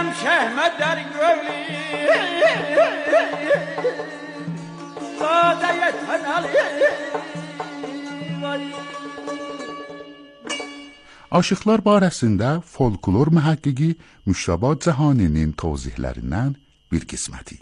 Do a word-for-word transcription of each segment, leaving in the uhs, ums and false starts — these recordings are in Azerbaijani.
Gelem şehmet der gölü Sadeye tenalı Aşıqlar barəsində folklor mühəqqiqi Müştəba Cəhaninin tozihlərindən bir qisməti.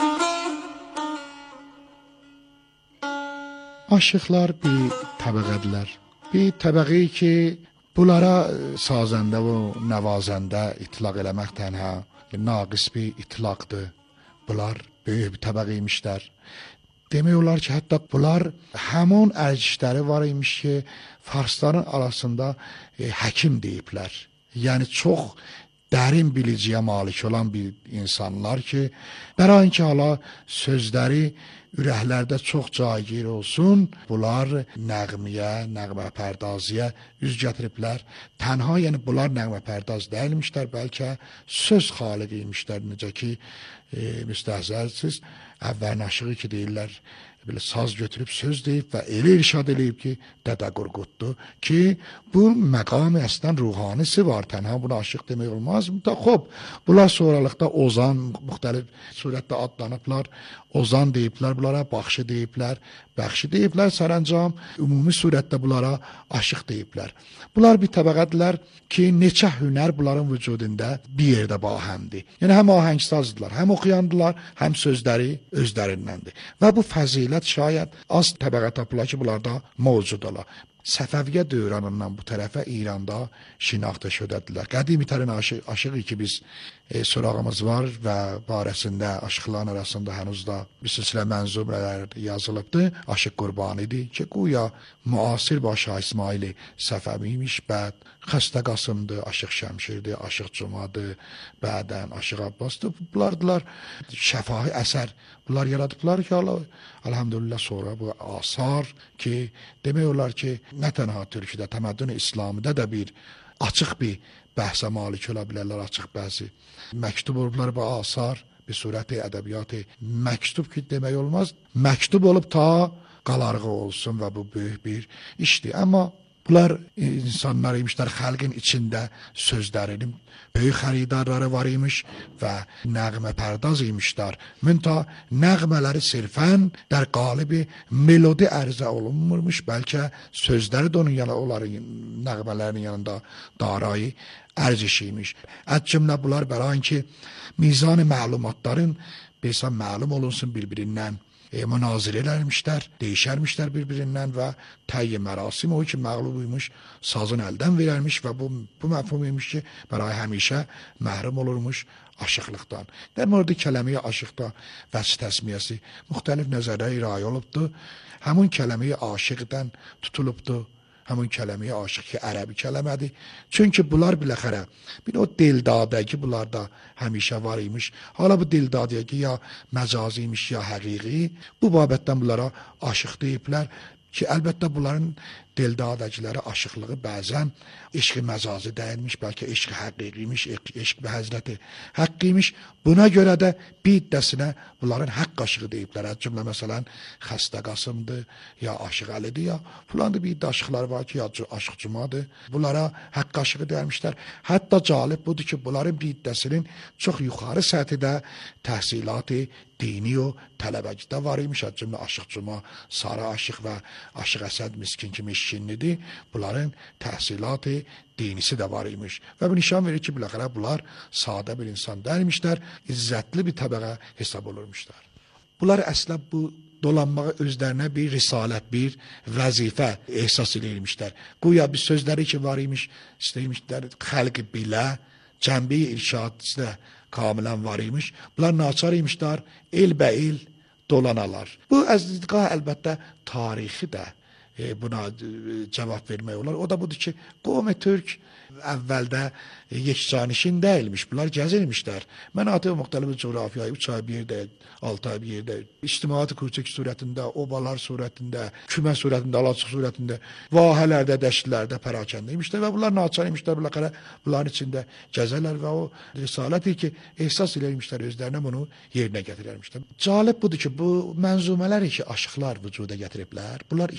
Aşıqlar bir təbəqədirlər. Bir təbəqəyi ki, bunlara sazəndə və nəvazəndə itlaq eləmək tənha naqis bir itlaqdır. Bunlar böyük bir təbəqəymişlər. Demək olar ki, hətta bunlar həmin ərcişləri var imiş ki, farsların arasında e, həkim deyiblər. Yəni çox dərin biliciyə malik olan bir insanlar ki, bərain ki, hala sözləri ürəklərdə çox caygir olsun, bunlar nəğmiyə, nəğmə pərdaziyə üz gətiriblər. Tənha, yəni bunlar nəğmə pərdaz deyilmişlər, bəlkə söz xaliqiymişlər, necə ki, e, müstəhzəlsiz, əvvəlin aşığı ki, deyirlər, belə saz götürüb söz deyib və elə irşad eləyib ki, Dədə Qorquddur ki, bu məqam əslən ruhanisi var, tənha buna aşıq demək olmaz. Xob, bunlar sonralıqda ozan, müxtəlif surətdə adlanıblar, ozan deyiblər, bunlara baxşı deyiblər, bəxşi deyiblər, sərəncam, ümumi surətdə bunlara aşıq deyiblər. Bunlar bir təbəqədirlər ki, neçə hünər bunların vücudunda bir yerdə bahəmdir. Yəni, həm ahəngsazdılar, həm oxuyandılar, həm sözləri özlərindəndir. Və bu fəzilət şayət az təbəqə tapılar ki, bunlarda mövcud ola. Səfəviyyə dövranından bu tərəfə İranda şinaxta şödədilər. Qədimi tərin aşıq, aşığı ki, biz e, sorağımız var və barəsində aşıqların arasında hənuz da bir silsilə mənzubələr yazılıbdır. Aşıq Qurbanidir ki, güya müasir başa İsmail Səfəviymiş, bəd Xəstə Qasımdır, Aşıq Şəmşirdir, Aşıq Cumadır, bədən Aşıq Abbasdır. Bunlardılar şəfahi əsər. Bunlar yaradıblar ki, Allah, elhamdülillah sonra bu asar ki, demək olar ki, nə tənha Türküdə, təməddün İslamida da bir açıq bir bəhsə malik ola bilərlər, açıq bəhsi. Məktub olublar bu asar, bir surəti ədəbiyyatı. Məktub ki, demək olmaz, məktub olub ta qalarğı olsun və bu böyük bir işdir. Amma bunlar insanlar imişlər, xalqın içində sözlərinin böyük xəridarları var imiş və nəğmə pərdaz imişlər. Münta nəğmələri sirfən dər qalibi melodi ərzə olunmurmuş, bəlkə sözləri də onun yanı, onların nəğmələrinin yanında darayı ərz işiymiş. Ət cümlə bunlar bərain ki, mizan məlumatların besan məlum olunsun bir-birindən. E, münazirələrmişlər, deyişərmişlər bir-birindən və təyyi mərasim o ki, məğlubuymuş, sazın əldən verərmiş və bu, bu məfhum imiş ki, bəray həmişə məhrum olurmuş aşıqlıqdan. Dər mördə kələməyə aşıqda vəc təsmiyəsi müxtəlif nəzərləri irayə olubdur. Həmin kələməyə aşıqdən tutulubdur. Həmin kələməyə aşıq ki, ərəbi kələmədir. Çünki bunlar biləxərə, bir o dildadə ki, bunlarda həmişə var imiş. Hala bu dildadə ki, ya məcazi imiş, ya həqiqi. Bu babətdən bunlara aşıq deyiblər ki, əlbəttə bunların dildadəciləri aşıqlığı bəzən eşq-i məcazi dəyilmiş, bəlkə eşq-i həqiqiymiş, eşq və həzrəti həqqiymiş. Buna görə də bir iddəsinə bunların haqq aşığı deyiblər. Cümlə məsələn, Xəstə Qasımdır, ya Aşıq Əlidir, ya filan da bir iddə aşıqlar var ki, ya Aşıq Cumadır. Bunlara haqq aşığı deyilmişlər. Hətta calib budur ki, bunların bir iddəsinin çox yuxarı sətidə təhsilatı dini o tələbəcidə var imiş. Cümlə Aşıq Cuma, Sarı Aşıq və Aşıq Əsəd Miskin kimi işkinlidir. Bunların təhsilatı dinisi də var imiş. Və bu nişan verir ki, biləxərə bunlar sadə bir insan dəyilmişlər, izzətli bir təbəqə hesab olurmuşlar. Bunlar əslə bu dolanmağı özlərinə bir risalət, bir vəzifə ehsas edilmişlər. Güya bir sözləri ki var imiş, istəymişlər, xəlqi bilə, cəmbi irşadçıda kamilən var imiş. Bunlar naçar imişlər, elbə-el dolanalar. Bu əzizliqə əlbəttə tarixi də e, buna e, cavab vermək olar. O da budur ki, qovmi Türk əvvəldə e, yekcanişin deyilmiş, bunlar gəzilmişlər. Mənatı müxtəlif coğrafiyayı, üç ay bir yerdə, altı ay bir yerdə, ictimaiyyəti kurçək surətində, obalar surətində, kümə surətində, alaçıq surətində, vahələrdə, dəştlərdə pərakəndə imişlər və bunlar naçar imişlər, bunlar, bunların içində gəzələr və o risaləti ki, ehsas eləymişlər, özlərinə bunu yerinə gətirərmişlər. Calib budur ki, bu mənzumələri ki, aşıqlar vücuda gətiriblər, bunlar iki dəstəyə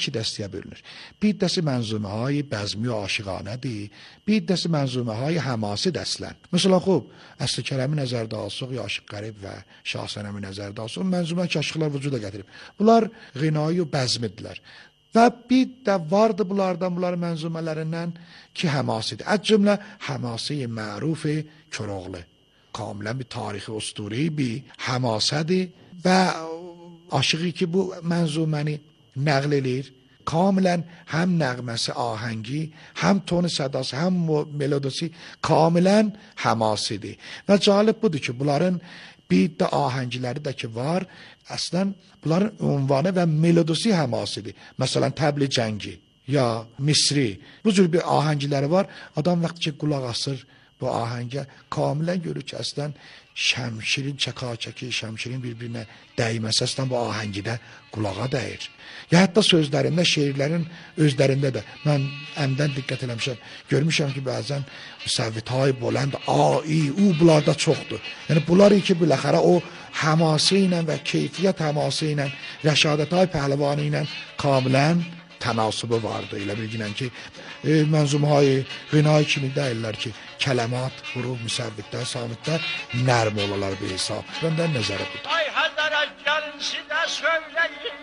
bölünür. Bir hissəsi mənzuməهای bəzmi və aşiqanədir, bir hissəsi mənzuməهای həmasi dəslən. Məsələn, xub, Əsli Kərəmi nəzərdə alsaq, ya Aşıq Qərib və Şah Sənəmi nəzərdə alsaq, mənzumə ki, aşıqlar vücuda gətirib. Bunlar qinayı və bəzmidirlər. Və bir də vardı bunlardan, bunların mənzumələrindən ki, həmasidir. Əd cümlə həmasi məruf-i Koroğlu. Kamilən bir tarixi ustureyi bir həmasədir və aşığı ki, bu mənzuməni nəql edir. Kamilən həm nəğməsi, ahəngi, həm tonu sədası, həm melodisi kamilən həmasidir. Və cəlib budur ki, bunların bir də ahəngiləri də ki var, əslən bunların ünvanı və melodisi həmasidir. Məsələn, Təbli Cəngi ya Misri, bu cür bir ahəngiləri var. Adam vaxt ki, qulaq asır bu ahəngə, kamilən görür ki, əslən şəmşirin çəkə-çəki, şəmşirin bir-birinə dəyməsi əslən bu ahəngidə qulağa dəyir. Ya hətta sözlərində, şeirlərin özlərində də mən əmdən diqqət eləmişəm, görmüşəm ki, bəzən müsəvvitay bolənd, a, i, u bunlarda çoxdur. Yəni bunları ki, biləxərə o həması ilə və keyfiyyət həması ilə, rəşadətay pəhləvanı ilə kamilən tənasübü vardı. Elə bilginən ki, e, mənzumhay, qinay kimi deyirlər ki, kələmat, huruf, müsəvvitdə, samitdə nərm olalar bir hesab. Bəndən nəzərə budur. Ay Hazara gəlin də söyləyin.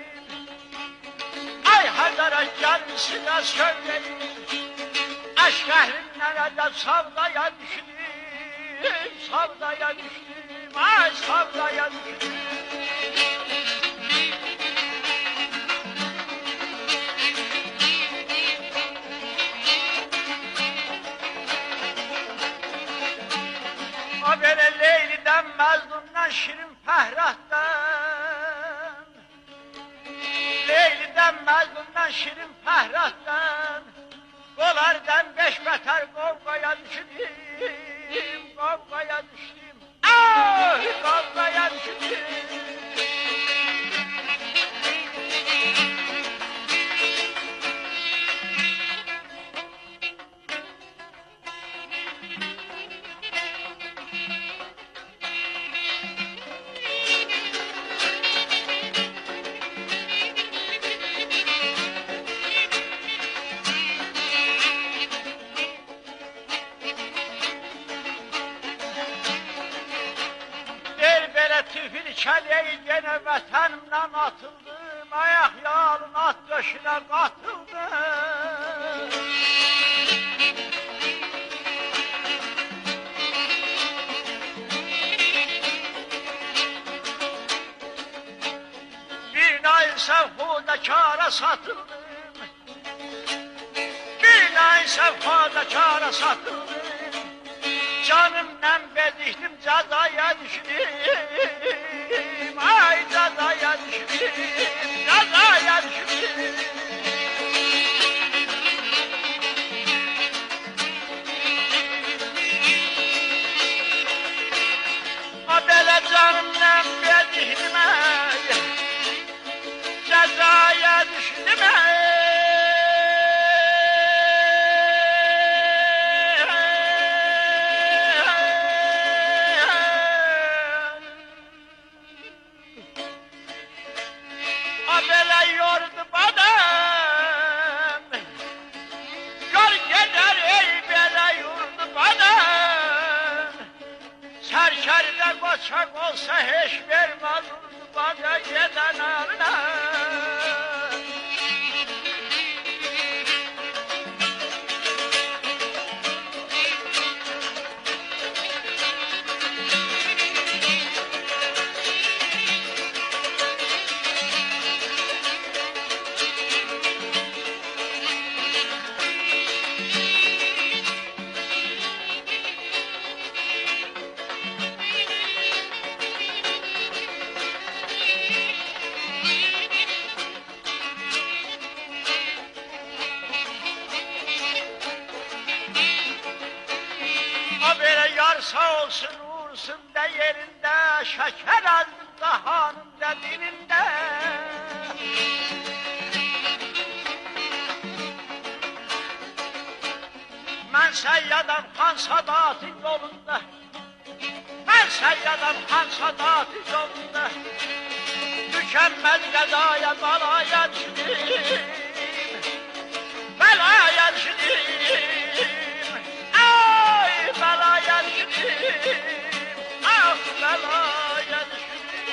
Ay Hazara gəlin də söyləyin. Aşk əhlindən də savdaya düşdüm, savdaya düşdüm, ay savdaya düşdüm. Böyle Leyli'den, Mecnun'dan, Şirin Fəhrat'tan, Leyli'den, Mecnun'dan, Şirin Fəhrat'tan, Qolardan beş beter qovqaya düşdüm, qovqaya düşdüm, ah, qovqaya düşdüm. Kələyi yenə vətənimdən atıldım, ayaq yalın at döşünə qatıldım. Bir nay səvhuda kara satıldım, bir nay səvhuda kara satıldım, canımdan bedikdim cəzaya düşdüm. Ay cəzaya düşdüm, cəzaya düşdüm. O belə canımdan bedikdim, cəzaya düşdüm. Çak olsa hiç vermez bana giden ağına. Sağ olsun uğursun da yerinde, şeker aldım da hanım da dilinde. Ben seyyadam Han Sadat'ın yolunda, ben seyyadam Han Sadat'ın yolunda, mükemmel gazaya balaya düştüm, belaya düştüm. Ay belaya düştüm. Ah belaya düştüm.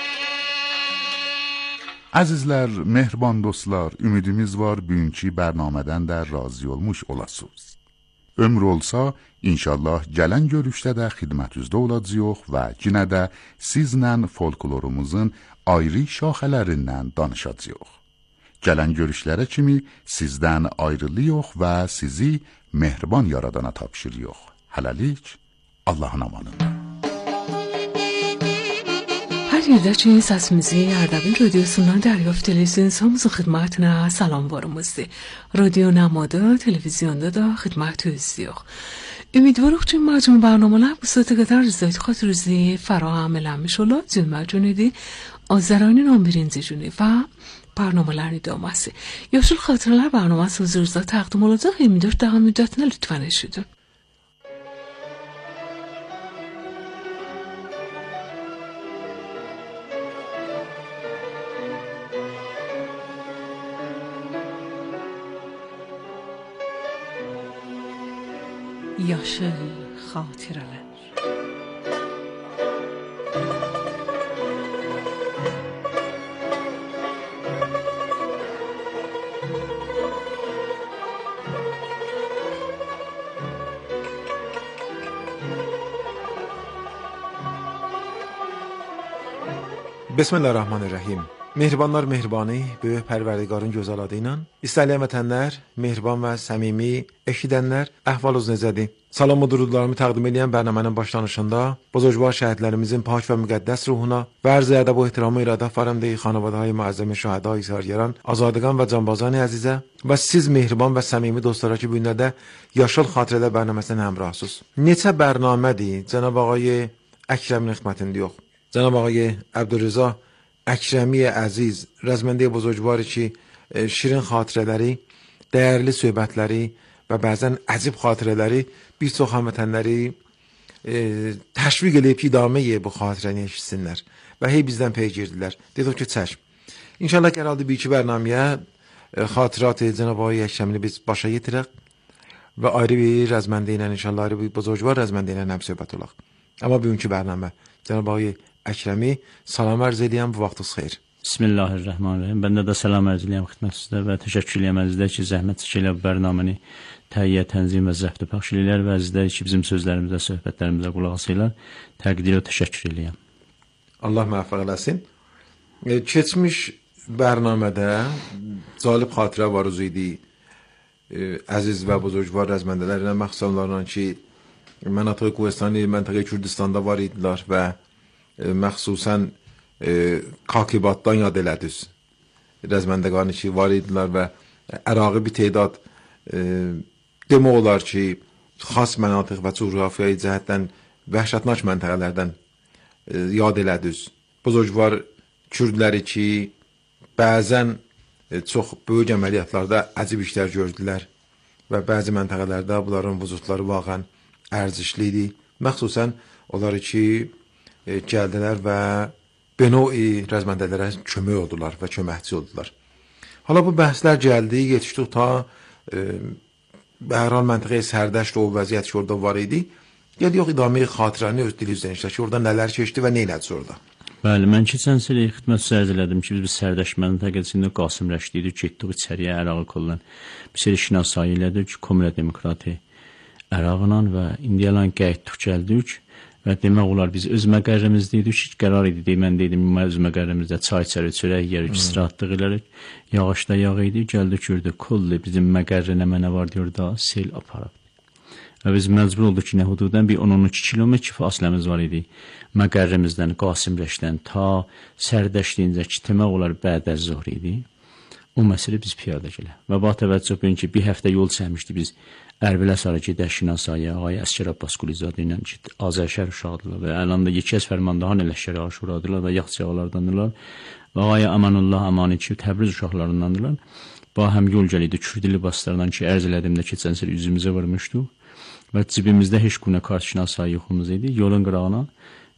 Əzizlər, mehriban dostlar, ümidimiz var bugünkü bərnamədən də razı olmuş olasınız. Ömür olsa, inşallah gələn görüşdə də xidmətinizdə olacağıq və yenə də sizlə folklorumuzun ayrı şaxələrindən danışacağıq. Gələn görüşlərə kimi sizdən ayrılıyıq və sizi mehriban yaradana tapşırıyıq. Hələlik, Allahın amanında. Hər yerdə ki, səsimizi Ərdəbil radiosundan dəryaft edirsiniz. Hamınızın xidmətinə salam varımızdır. Radio Nəmada, televizyonda da xidmətinizdir. Ümidvarıq ki, məcmul برنامه‌lar bu saata qədər rızayət xatirinizdə fəraəm eləmiş olar. Cümləcünədi Azərbaycanın on birinci günü və برنامه‌ların iddiaması. Yaşıl xatirələr برنامه‌si huzurunuzda təqdim olacaq. iyirmi dörd dəqiqə müddətinə lütfən eşidin. Yaşıl xatirələr. Bismillahirrahmanirrahim. Mehribanlar mehribanı, böyük pərverdigarın gözəl adı ilə istəyilən vətənlər, mehriban və səmimi eşidənlər, əhvalınız necədir? Salam və durudlarımı təqdim edən bərnamənin başlanışında buzurgvar şəhidlərimizin pak və müqəddəs ruhuna və arz ədəb və ehtiramı iradə fərəmdə xanavadahay müəzzəmi şəhidai sərgəran, azadqan və canbazan əzizə və siz mehriban və səmimi dostlara ki, bu günlərdə Yaşıl Xatirələr bərnaməsindən həmrahsınız. Neçə bərnamədir Cənab ağay Əkrəmin xidmətində yox. Cənab ağay Əbdülrəza Əkrəmi əziz, rəzməndə buzurgvarı ki, şirin xatirələri, dəyərli söhbətləri və bəzən əcib xatirələri bir çox həmvətənləri e, təşviq edib ki, idamə bu xatirəni eşitsinlər və hey bizdən pey girdilər. Dedik ki, çəşm. İnşallah gələldi bir iki bərnaməyə e, xatirat Cənab ağay Əkrəmini biz başa yetirək və ayrı bir rəzməndə ilə inşallah ayrı bir buzurgvar rəzməndə ilə həm söhbət olaq. Amma bugünkü bərnamə Cənab ağay Əkrəmi salam ərz edirəm, bu vaxtınız xeyir. Bismillahirrahmanirrahim. Ben de de salam arz edirəm xidmətinizdə və təşəkkür edirəm əzizlər ki, zəhmət çəkirlər bu bərnaməni təhiyyə, tənzim və zəbtə pəxş edirlər və əzizlər ki, bizim sözlərimizə, söhbətlərimizə qulaq asırlar. Təqdir və təşəkkür edirəm. Allah müvəffəq eləsin. E, keçmiş bərnamədə zalib xatirə var idi. E, əziz və buzurgvar rəzməndələrinə məxsusanlarla ki, Mənatıq Kohistanı, məntəqə Kürdistanda var idilər və e, məxsusən e, Kakibatdan yad elədiniz. Rəzməndəqanı ki, var idilər və Əraqı bir teydad e, demək olar ki, xas mənatıq və coğrafiyayı cəhətdən vəhşətnaş məntəqələrdən e, yad elədiniz. Buzurgvar Kürdləri ki, bəzən e, çox böyük əməliyyatlarda əcib işlər gördülər və bəzi məntəqələrdə bunların vücudları vaqən ərzişli idi. Məxsusən onları ki, e, gəldilər və Benoi rəzməndələrə kömək oldular və köməkçi oldular. Hala bu bəhslər gəldi, yetişdik ta e, hər hal məntəqəyə sərdəşd o vəziyyət ki, orada var idi. Gəl yox, idamə xatirəni öz dilinizdən işlə ki, orada nələr keçdi və nə elədi orada? Bəli, mən keçən sələ xidmət sərz elədim ki, biz bir sərdəşd məntəqəsində Qasım Rəşdi idik, getdik içəriyə Ərağı kollan. Bir seri şinasayı elədik, Komünə Demokrati Ərağla və indiyalan qayıtdıq, gəldik və demək olar biz öz məqərrimizdə idik, hiç qərar idi, mən dedim, öz məqərrimizdə çay içəri, çörək yerik, istirahatlıq elərik, yağışda yağ idi, gəldik, gördük, kolli bizim məqərrinə mənə var diyor da, sel aparıb. Və biz məcbur olduq ki, nə hududən bir on on iki kilometr fasiləmiz var idi. Məqərrimizdən, Qasım Rəşdən ta sərdəşliyincə ki, demək olar bədə zor idi. O məsələ biz piyada gələ. Və bax təvəccüh bugün ki, bir həftə yol çəkmişdi biz Ərbilə sarı gedək Şinasaya, Ağay Əskər Abbas Qulizadə ilə ki, Azərşəhər uşaqdırlar və əlanda yekəz fərmandahan eləşkəri aşuradırlar və yax çağalardandırlar və Ağay Amanullah Amani ki, Təbriz uşaqlarındandırlar. Bax həm yol gəliydi, Kürdi libaslarından ki, ərz elədimdə keçən sər üzümüzə vurmuşduq və cibimizdə heç günə kart Şinasaya yoxumuz idi. Yolun qırağına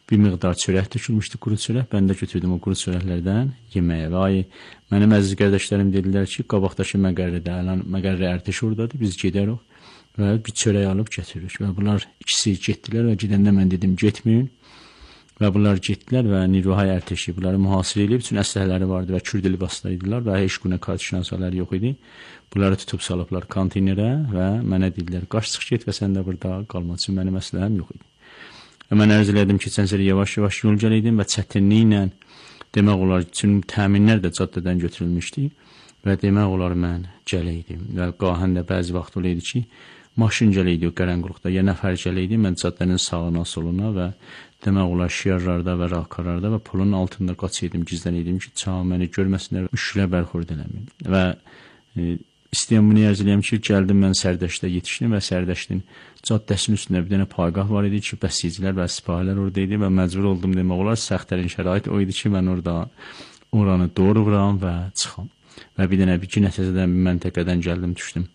bir miqdar çörək tökülmüşdü, quru çörək. Mən də götürdüm o quru çörəklərdən yeməyə. Və ay, mənim əziz qardaşlarım dedilər ki, qabaqdakı məqərrədə, əlan məqərrə ərtəş oradadır, biz gedərik və bir çörək alıb gətiririk. Və bunlar ikisi getdilər və gedəndə mən dedim, getməyin. Və bunlar getdilər və Niruhay ərtəşi bunları mühasirə edib, üçün əsləhələri vardı və Kürd libasları idilər və heç günə kartişnasaları yox idi. Bunları tutub salıblar konteynerə və mənə dedilər, qaç çıx get və sən də burada qalmaq üçün mənim əsləhəm yox idi. Və mən ərz elədim ki, çənsəri yavaş-yavaş yol gələydim və çətinliklə demək olar, üçün təminlər də caddədən götürülmüşdü və demək olar mən gələydim. Və qahən də bəzi vaxt olaydı ki, maşın gələydi o qərənquluqda, ya nəfər gələydi, mən caddənin sağına, soluna və demək olar şiarlarda və raqalarda və pulun altında qaçıydım, gizləniydim ki, çağ məni görməsinlər, müşkilə bərxurd eləməyim. Və e, istəyəm bunu ərz eləyəm ki, gəldim mən Sərdəşdə yetişdim və Sərdəşdin caddəsinin üstündə bir dənə paygah var idi ki, bəsicilər və sipahilər orada idi və məcbur oldum demək olar, səxtlərin şərait o idi ki, mən orada oranı doğru vuram və çıxam. Və bir dənə bir iki nəticədən bir məntəqədən gəldim, düşdüm.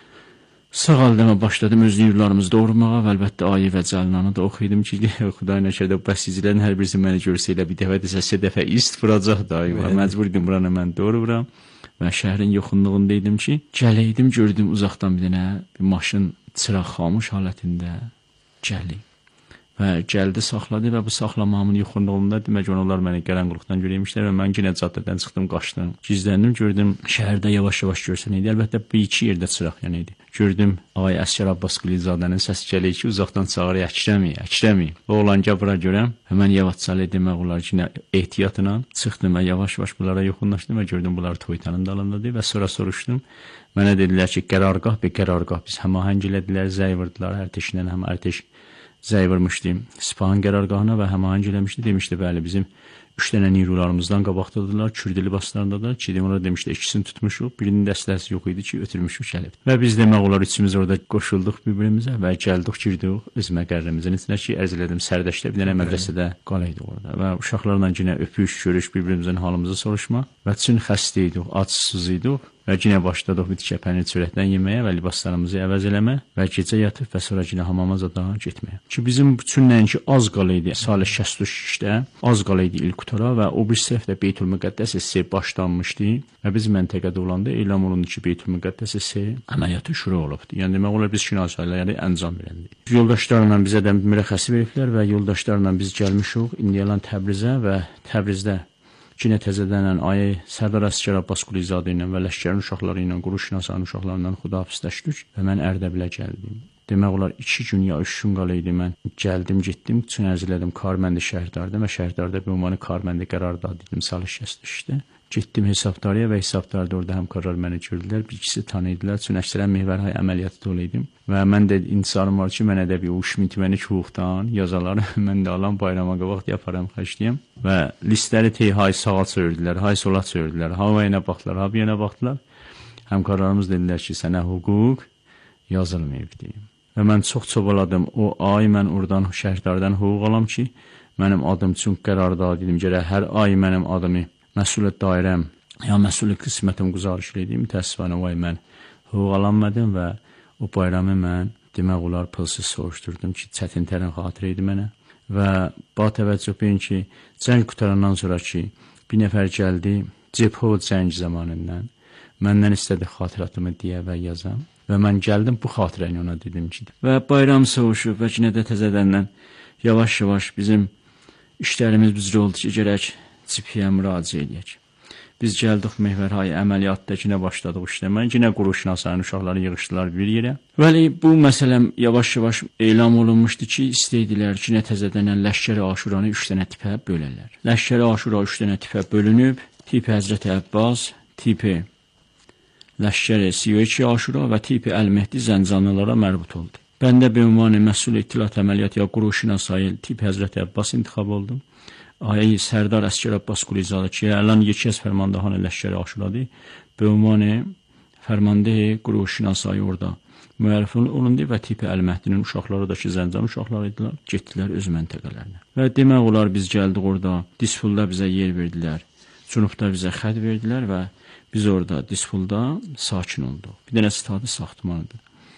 Sağaldama başladım öz yurlarımızı doğurmağa və əlbəttə ayə və cəlinanı da oxuydum ki, Xuday nəkərdə bəsicilərin hər birisi məni görsə elə bir dəfə desə, sə dəfə ist vuracaq da və məcbur idim buranı mən doğru vuram və şəhərin yoxunluğunda idim ki, gələydim, gördüm uzaqdan bir dənə bir maşın çıraq xamuş halətində gəli və gəldi, saxladı və bu saxlamamın yoxunluğunda demək onlar məni qərənquluqdan görəymişlər və mən yenə caddədən çıxdım, qaçdım, gizləndim, gördüm şəhərdə yavaş-yavaş görsən idi, əlbəttə bir iki yerdə çıraq yanı idi. Gördüm, ay Əsgər Abbas Qulizadənin səsi gəlir ki, uzaqdan çağırır, Əkrəmi, Əkrəmi. O olan ki, bura görəm, həmən yavaşcalı demək olar ki, ehtiyatla çıxdım və yavaş-yavaş bunlara yoxunlaşdım və gördüm, bunlar Toytanın dalındadır və sonra soruşdum. Mənə dedilər ki, qərargah bir qərargah, biz həmahəng elədilər, zəy vurdular, ərteşindən həm ərteş zəy vurmuşdu Sipahın qərargahına və həmahəng eləmişdi, demişdi, bəli, bizim üç dənə nirularımızdan qabaqdadırlar, Kürd libaslarındadır ki, onlara demişdi, ikisini tutmuşuq, birinin dəstəsi yox idi ki, ötürmüşük gəlib. Və biz demək olar, üçümüz orada qoşulduq bir-birimizə və gəldik, girdik öz məqərrimizin içinə ki, ərz elədim, Sərdəşdə bir dənə mədrəsədə qalaydı orada və uşaqlarla yenə öpüş, görüş, bir-birimizin halımızı soruşma və çün xəstə idik, acsız idik və yenə başladıq bir tikə pənir çörəkdən yeməyə və libaslarımızı əvəz eləmə və gecə yatıb və sonra yenə hamama zadağa getməyə. Ki bizim üçün nəinki az qalaydı, salı şəst üçdə az qalaydı ilk qutara və o bir səhvdə Beytülmüqəddəs S başlanmışdı və biz məntəqədə olanda elam olundu ki, Beytülmüqəddəs S əməliyyatı şuru olubdu. Yəni demək olar biz şinasayları əncam verəndik. Yoldaşlarla bizə də mürəxəsi veriblər və yoldaşlarla biz gəlmişik İndiyalan Təbrizə və Təbrizdə Cinə təzədənən ayı Sərdar Əsgər Abbas Qulizadə ilə və Ləşkərin uşaqları ilə, quru şinasanın uşaqlarından xudahafizləşdik və mən Ərdəbilə gəldim. Demək olar iki gün ya üç gün qalıydı mən gəldim, getdim, üçün ərz elədim, Karməndi şəhərdardım və şəhərdarda bir umanı Karməndi qərarda dedim, salış kəsmişdi. Getdim hesabdarıya və hesabdarda orada həmkarlar məni gördülər, bir ikisi tanıydılar, üçün əksərən Mehvərhay əməliyyatı olaydım və mən də intisarım var ki, mənə də bir uş mitməni çuğuqdan yazalar, mən də alan bayrama qabaq yaparam, xəşliyəm və listləri tey hay sağa çördülər, hay sola çördülər, havayına baxdılar, ha bir yana baxdılar, həmkarlarımız dedilər ki, sənə hüquq yazılmayıb deyim. Və mən çox çobaladım, o ay mən oradan şəhərdardan hüquq alam ki, mənim adım üçün qərarda dedim, gərək hər ay mənim adımı məsuliyyət dairəm, ya məsuliyyət qismətəm quzarış edeyim, təəssüfənə vay mən hüquq alanmadım və o bayramı mən demək olar pılsız soruşdurdum ki, çətin tərin xatirə idi mənə və ba təvəccüh beyin ki, cəng qutarandan sonra ki, bir nəfər gəldi, Cebhov cəng zamanından məndən istədi xatiratımı deyə və yazam və mən gəldim bu xatirəni ona dedim ki, və bayram soğuşub və ki, nə də təzədəndən yavaş-yavaş bizim işlərimiz bizcə oldu ki, gərək Cipiyə müraciə edək. Biz gəldik Mehvərhay əməliyyatda yenə başladıq işləmə. Yenə quruşnasanın uşaqları yığışdılar bir yerə. Vəli bu məsələm yavaş-yavaş elam olunmuşdu ki, istəydilər ki, nə təzədənən Ləşkər-i Aşuranı üç dənə tipə bölərlər. Ləşkər-i Aşura üç dənə tipə bölünüb, tipi Həzrəti Əbbas, tipi Ləşkər-i Siyöçi Aşura və tipi Əl-Mehdi Zəncanlılara mərbut oldu. Mən də bir ünvanı məsul ittilat əməliyyat ya quruşnasayı tipi Həzrəti Əbbas intiqab oldum. Ayı Sərdar Əsgər Abbas Qulizadə ki, ələn yeki az fərmandahan Ləşkər-i Aşuradır. Bu ünvanı fərmandeyi quruşnasayı orada müəllifin olundu və tipi Əl-Məhdinin uşaqları da ki, Zəncan uşaqları idilər, getdilər öz məntəqələrinə. Və demək olar biz gəldik orada, Dispulda bizə yer verdilər, Cünubda bizə xəd verdilər və biz orada Dispulda sakin olduq. Bir dənə stadı saxtmanıdır.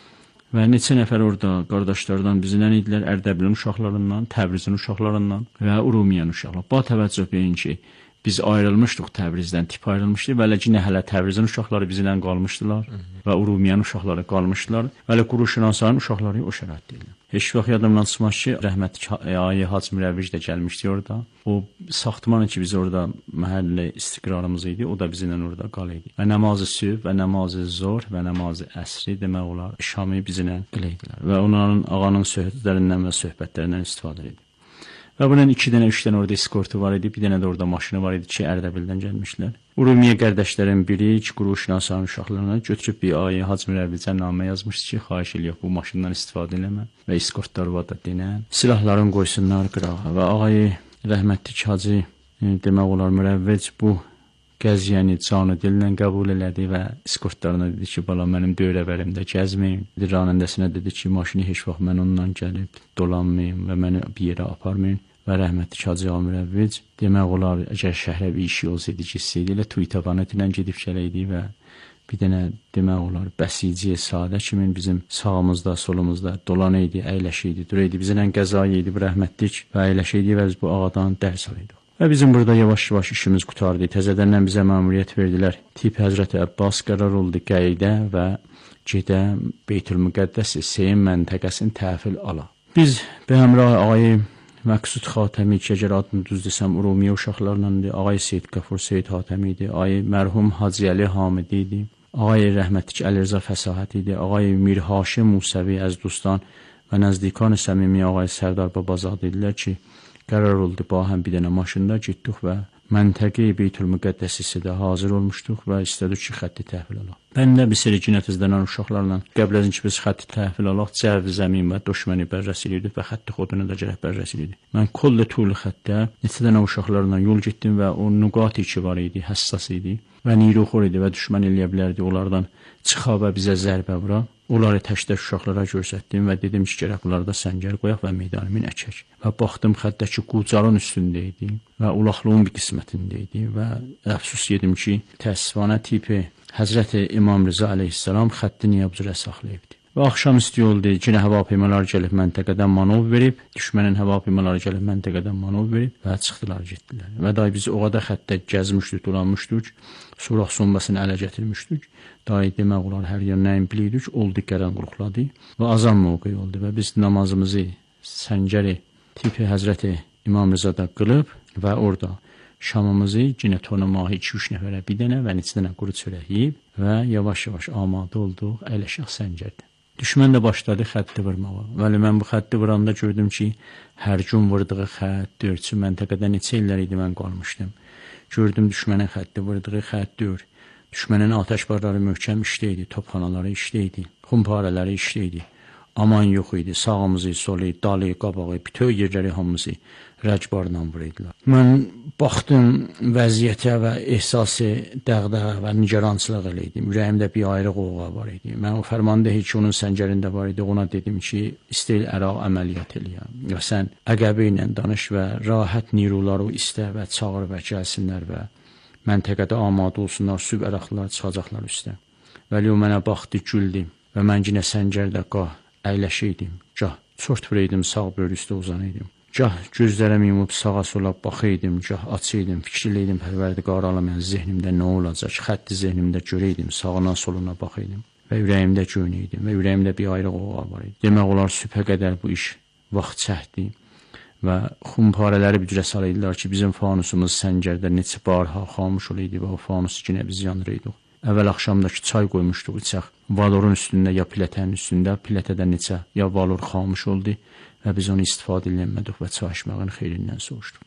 Və neçə nəfər orada qardaşlardan bizlə idilər, Ərdəbilin uşaqlarından, Təbrizin uşaqlarından və Urumiyan uşaqlar. Bu təvəccüh beyin ki, biz ayrılmışdıq Təbrizdən, tip ayrılmışdı və ləkinə hələ Təbrizin uşaqları bizlə qalmışdılar və Urumiyan uşaqları qalmışdılar və lə Quruşinasanın uşaqları o şəraitdəyilər. Heç vaxt yadımdan çıxmaz ki, rəhmətli Ayə Hacı Mirəvvic də gəlmişdi orada. O saxtmanı ki, biz orada məhəllə istiqrarımız idi, o da bizlə orada qal idi. Və namazı sübh və namazı zor və namazı əsri demək olar, şamı bizlə qıleydilər və onların ağanın söhbətlərindən və söhbətlərindən istifadə edir. Və bunun iki dənə, üç dənə orada eskortu var idi, bir dənə də orada maşını var idi ki, Ərdəbildən gəlmişlər. Urumiyə qardaşların biri ki, Quruşinasanın uşaqlarına götürüb bir Ayə Hacı Mirəvvicə namə yazmışdı ki, xahiş eləyək bu maşından istifadə eləmə və eskortlar var da denən. Silahların qoysunlar qırağa və ağayı rəhmətli Hacı demək olar Mirəvvic bu gəziyəni canı dillə qəbul elədi və eskortlarına dedi ki, bala mənim dövrəvərimdə gəzməyin. Ranəndəsinə dedi ki, maşını heç vaxt mən ondan gəlib dolanmayın və məni bir yerə aparmayın. Və rəhmətli Hacı Mirəvvic demək olar, əgər şəhrə bir işi olsaydı, gitsəydi, elə Tuytavanət ilə gedib gələydi və bir dənə demək olar, bəsiciyə sadə kimin bizim sağımızda, solumuzda dolan idi, əyləşiydi, duraydı. Bizlə qəzayı idi bu rəhmətlik və əyləşiydi və biz bu ağadan dərs alıyorduk. Və bizim burada yavaş-yavaş işimiz qutardı. Təzədəndən bizə məmuriyyət verdilər. Tip Həzrəti Əbbas qərar oldu qayıda və gedə Beytülmüqəddəs Seyin məntəqəsini təhvil ala. Biz bir həmrah ağayı Məqsud Xatəmi ki, əgər adını düz desəm, Urumiyə uşaqlarla idi. Ağay Seyid Qəfur Seyid Xatəmi idi. Ağay mərhum Hacı Əli Hamidi idi. Ağay rəhmətli Əli Rza Fəsahət idi. Ağay Mir Haşim Musəvi Əzdustan və nəzdikan səmimi ağay Sərdar Babazad idilər ki, qərar oldu, ba həm bir dənə maşında getdik və məntəqə Beytülmüqəddəs hissədə hazır olmuşduq və istədik ki, xətti təhvil alaq. Mən də bir seri cinətizlənən uşaqlarla qəbl edin ki, biz xətti təhvil alaq, cəv zəmin və düşməni bərrəs edirdik və xətti xodunu da gərək bərrəs edirdik. Mən kollə tulu xəttə neçə dənə uşaqlarla yol getdim və o nüqat ki var idi, həssas idi və niruxor idi və düşmən eləyə bilərdi onlardan çıxa və bizə zərbə vura. Onları tək-tək uşaqlara göstərdim və dedim ki, gərək bunlarda səngər qoyaq və meydanımın əkək. Və baxdım xəttəki Qucarın üstündə idi və ulaqlığın bir qismətində idi və əfsus yedim ki, təəssüfanə tipi Həzrəti İmam Rıza əleyhissalam xətti niyabzürə saxlayıbdı. Və axşam isti oldu, yenə hava peymaları gəlib məntəqədən manov verib, düşmənin hava peymaları gəlib məntəqədən manov verib və çıxdılar, getdilər. Və day biz o qədər xəttə gəzmişdik, dolanmışdık, suraq sombasını ələ gətirmişdik. Day demək olar, hər yer nəyin bilirdik, oldu qərən qurqladı və azan mövqeyi oldu və biz namazımızı səngəri tipi Həzrəti İmam Rızada qılıb və orada şamımızı yenə tonu mahi iki üç nəfərə bir dənə və neçə dənə quru çörək yeyib və yavaş-yavaş amadə olduq, əyləşək səngərdə. Düşmən də başladı xətti vurmağa. Vəli mən bu xətti vuranda gördüm ki, hər gün vurduğu xətt, dördçü məntəqədə neçə illər idi mən qalmışdım. Gördüm düşmənin xətti vurduğu xətt dörd. Düşmənin atəşbarları möhkəm işdə idi, topxanaları işdə idi, xumparələri işdə idi. Aman yox idi, sağımızı, solu, dalı, qabağı, bütün yerləri hamımızı rəcbarla vuraydılar. Mən baxdım vəziyyətə və ehsası dəğdəğə və nigarançılıq elə idim. Ürəyimdə bir ayrı qoğuğa var idi. Mən o fərmanda heç onun səngərində var idi. Ona dedim ki, istəyil əraq əməliyyat eləyəm. Və sən əqəbi ilə danış və rahat niruları istə və çağır və gəlsinlər və məntəqədə amadə olsunlar, süb əraqlar çıxacaqlar üstə. Vəli o mənə baxdı, güldüm və mən yenə səngərdə qah əyləşəydim, gah çort vuraydım, sağ böyrü üstə uzanaydım. Gah gözlərimi yumub sağa sola baxaydım, gah açaydım, fikirləydim, Pərverdigar aləmin zehnimdə nə olacaq, xətti zehnimdə görəydim, sağına soluna baxaydım və ürəyimdə göynəydim və ürəyimdə bir ayrı qoğa var idi. Demək olar sübhə qədər bu iş vaxt çəkdi və xumparələri bücrə salıydılar ki, bizim fanusumuz səngərdə neçə barha xamış olaydı və o fanusu yenə biz yandırıydıq. Əvvəl axşamdakı çay qoymuşduq içək. Valorun üstündə ya pilətənin üstündə, pilətədə neçə ya valor xamış oldu və biz onu istifadə eləmədik və çay içməyinin xeyrindən soruşduq.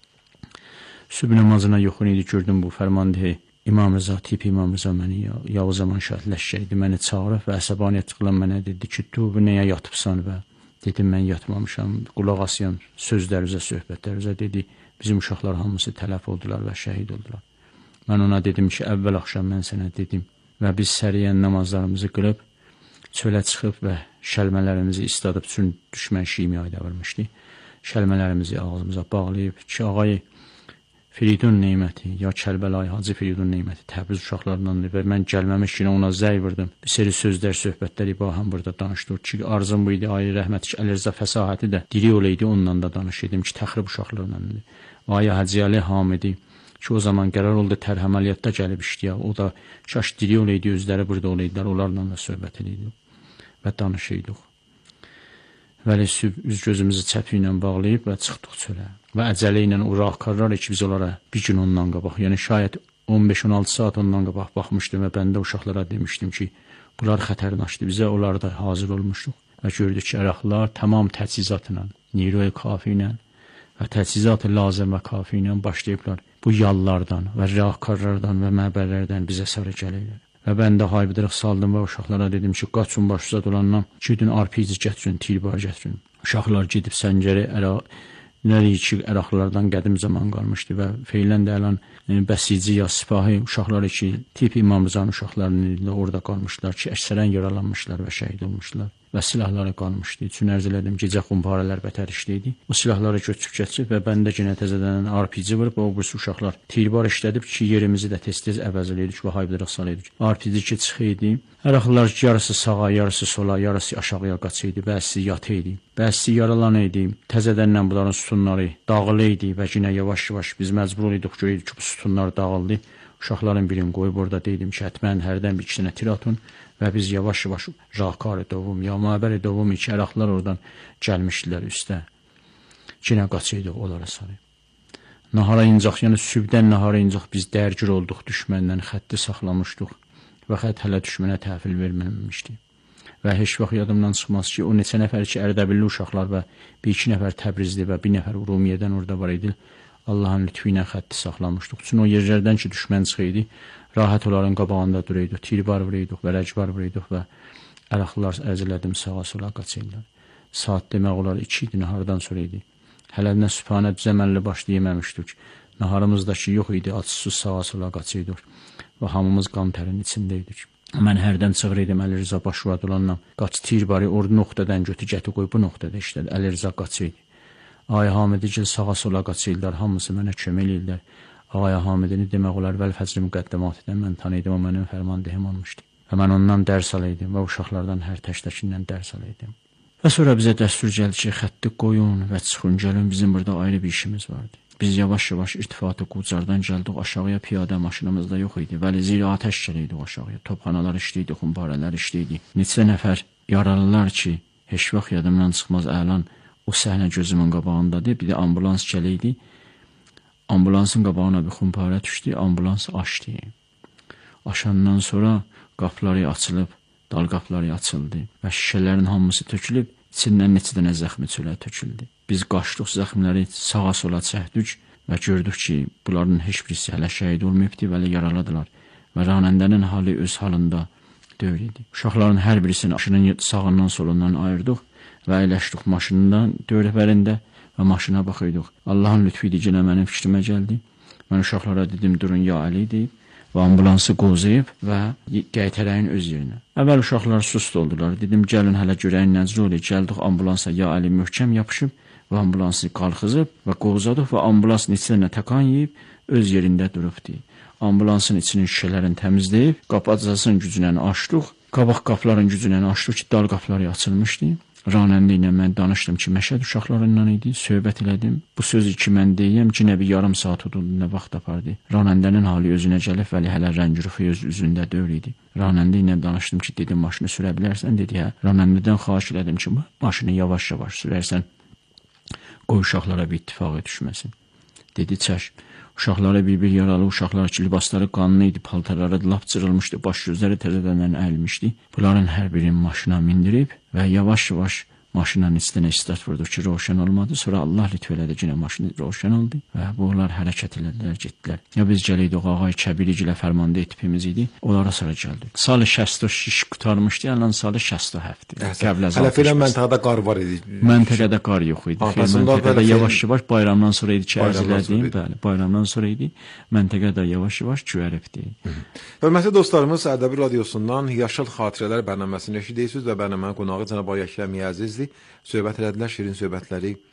Sübh namazına yoxun idi, gördüm bu fərmandehi İmam Rıza, tipi İmam Rıza məni Yavuz Aman şəhidləşəcəkdi, məni çağırıb və əsəbaniyyət qılan mənə dedi ki, tu bu nəyə yatıbsan və dedim, mən yatmamışam, qulaq asıyan sözlərizə, söhbətlərizə dedi, bizim uşaqlar hamısı tələf oldular və şəhid oldular. Mən ona dedim ki, əvvəl axşam mən sənə dedim və biz səriyən namazlarımızı qılıb, çölə çıxıb və şəlmələrimizi istadıb, üçün düşmən şimi ayda vurmuşdu. Şəlmələrimizi ağzımıza bağlayıb ki, ağayı Firidun Neyməti, ya Kərbəlayı Hacı Firidun Neyməti Təbriz uşaqlarındandır və mən gəlməmiş ki, ona zəy vurdım. Bir seri sözlər, söhbətləri baham burada danışdıq ki, arzum bu idi, ayrı rəhmət ki, Əlirza fəsahəti də diri olaydı, ondan da danışırdım ki, təxrib uşaqlarındandır. Aya Hacı Ali Hamidi ki, o zaman qərar oldu, tər əməliyyatda gəlib işləyək, o da şaş diri olaydı, özləri burada olaydılar, onlarla da söhbət edirdik və danışırdıq. Vəli süb üz gözümüzü çəpi ilə bağlayıb və çıxdıq çölə. Və əcələ ilə o raqkarlar ki, biz onlara bir gün ondan qabaq, yəni şayət on beş on altı saat ondan qabaq baxmışdım və bəndə uşaqlara demişdim ki, bunlar xətərnaşdı bizə, onlar da hazır olmuşduq. Və gördük ki, əraqlar tamam təchizatla, niroy kafi ilə və təchizatı lazım və kafi ilə başlayıblar bu yallardan və raqkarlardan və məbərlərdən bizə sarı gəlirlər. Və mən də haybıdırıq saldım və uşaqlara dedim ki, qaçın başıza dolandan, gidin R P G gətirin, tirbar gətirin. Uşaqlar gedib səncəri əraq, nərik ki, əraqlardan qədim zaman qalmışdı və feylən də əlan e, bəsici ya sipahi uşaqları ki, tip İmamzan uşaqlarını orada qalmışlar ki, əksərən yaralanmışlar və şəhid olmuşlar və silahları qalmışdı. Üçün ərz elədim, gecə xumparələr bətər işləydi. O silahları götürüb keçib və bəndə yenə təzədən R P G vurub, o birisi uşaqlar tirbar işlədib ki, yerimizi də tez-tez əvəz elədik və haybıdırıq salaydık. R P G ki, çıxıydı. Əraqlar yarısı sağa, yarısı sola, yarısı aşağıya qaçıydı, bəzisi yatı idi, bəzisi yaralan idi. Təzədənlə bunların sütunları dağılı idi və yenə yavaş-yavaş biz məcbur idik, görüydük ki, bu sütunlar dağıldı. Uşaqların birini qoyub orada deydim ki, hətmən hərdən bir ikisinə tir atın və biz yavaş-yavaş raqkar dovum, ya məbər dovum iki əraqlar oradan gəlmişdilər üstə. Yenə qaçıydıq onlara sarı. Nahara incaq, yəni sübdən nahara incaq biz dərgir olduq düşməndən, xətti saxlamışdıq və xətt hələ düşmənə təhvil verməmişdi. Və heç vaxt yadımdan çıxmaz ki, o neçə nəfər ki, Ərdəbilli uşaqlar və bir iki nəfər Təbrizli və bir nəfər Urumiyədən orada var idi. Allahın lütfü ilə xətti saxlamışdıq. Çünki o yerlərdən ki, düşmən çıxıydı, rahat onların qabağında duruyduq, tirbar vuruyduq və rəcbar vuruyduq və əraqlar ərzələdim sağa sola qaçırlar. Saat demək olar iki idi, nahardan sonra idi. Hələ nə sübhanə düzəməlli başlı yeməmişdik. Naharımızdakı yox idi, açsız sağa sola qaçırdıq və hamımız qan tərin içindəydik. Mən hərdən çığır idim Əlirza başıvad olanla. Qaç tirbarı orada nöqtədən götü gəti qoy bu nöqtədə işlədi. Əlirza qaçırdı. Ay Hamidigil sağa sola qaçırlar, hamısı mənə kömək eləyirlər. Ay Hamidini demək olar vəl fəzli müqəddəmatıdan mən tanıydım, o mənim fərmandehim olmuşdu. Və mən ondan dərs alaydım və uşaqlardan hər təşdəkindən dərs alaydım. Və sonra bizə dəstur gəldi ki, xətti qoyun və çıxın gəlin, bizim burada ayrı bir işimiz vardı. Biz yavaş-yavaş irtifatı Qucardan gəldik, aşağıya piyadə maşınımız da yox idi. Vəli zira atəş gəliydik aşağıya. Topxanalar işləyirdi, xumbarələr işləyirdi. Neçə nəfər yaralılar ki, heç vaxt yadımdan çıxmaz əlan o səhnə gözümün qabağındadır. Bir də ambulans gəliydi. Ambulansın qabağına bir xumbarə düşdü, ambulans açdı. Aşandan sonra qapıları açılıb, dal qapıları açıldı və şişələrin hamısı tökülüb, içindən neçə dənə zəxmi çölə töküldü. Biz qaçdıq, zəxmləri sağa sola çəkdik və gördük ki, bunların heç birisi hələ şəhid olmayıbdı və yaraladılar və ranəndənin halı öz halında deyil idi. Uşaqların hər birisini maşının sağından solundan ayırdıq və əyləşdik maşından dövrəbərində və maşına baxırdıq. Allahın lütfü idi, yenə mənim fikrimə gəldi. Mən uşaqlara dedim, durun ya Əli deyib və ambulansı qozayıb və qaytarayın öz yerinə. Əvvəl uşaqlar sust oldular. Dedim, gəlin hələ görəyin nəcri olur. Gəldik ambulansa, ya Əli möhkəm yapışıb və ambulansı qalxızıb və qovzadıq və ambulans neçələrlə təkan yiyib öz yerində durubdu. Ambulansın içinin şişələrini təmizləyib, qapacasının gücünə açdıq. Qabaq qapıların gücünə açdıq ki, dal qapıları açılmışdı. Ranəndə ilə mən danışdım ki, Məşəd uşaqlarından idi, söhbət elədim. Bu sözü ki, mən deyəm, ki, nə bir yarım saat udulduğunda vaxt apardı. Ranəndənin hali özünə gəlib, vəli hələ rəngrufu öz üzündə döyül idi. Ranəndə ilə danışdım ki, dedim, maşını sürə bilərsən, dedi, hə. Ranəndədən xahiş elədim ki, maşını yavaş-yavaş sürərsən, qoy uşaqlara bir ittifaqı düşməsin. Dedi, çək. Uşaqlara bir-bir yaralı uşaqlar ki, libasları qanlı idi, paltarları lap cırılmışdı, baş gözləri təzədəndən əyilmişdi. Bunların hər birini maşına mindirib və yavaş-yavaş maşından istənə istat vurdu ki, roşan olmadı. Sonra Allah lütf elədi, yenə maşını roşan oldu və bunlar hərəkət elədilər, getdilər. Ya biz gəliydik, ağay Kəbirigilə fərmanda etipimiz idi, onlara sonra gəldik. Salı şəst şiş qutarmışdı, yəni salı şəst həfti. Hələ filan məntəqədə qar var idi. Məntəqədə qar yox idi. Məntəqədə yavaş-yavaş bayramdan sonra idi ki, ərz elədim, bəli, bayramdan sonra idi. Məntəqədə yavaş-yavaş güvəribdi. Hörmətli dostlarımız, Ərdəbil radiosundan Yaşıl Xatirələr bərnaməsini eşidirsiniz və bərnamənin qonağı cənab Əkrəm Əzizli söhbət elədilər, şirin söhbətləri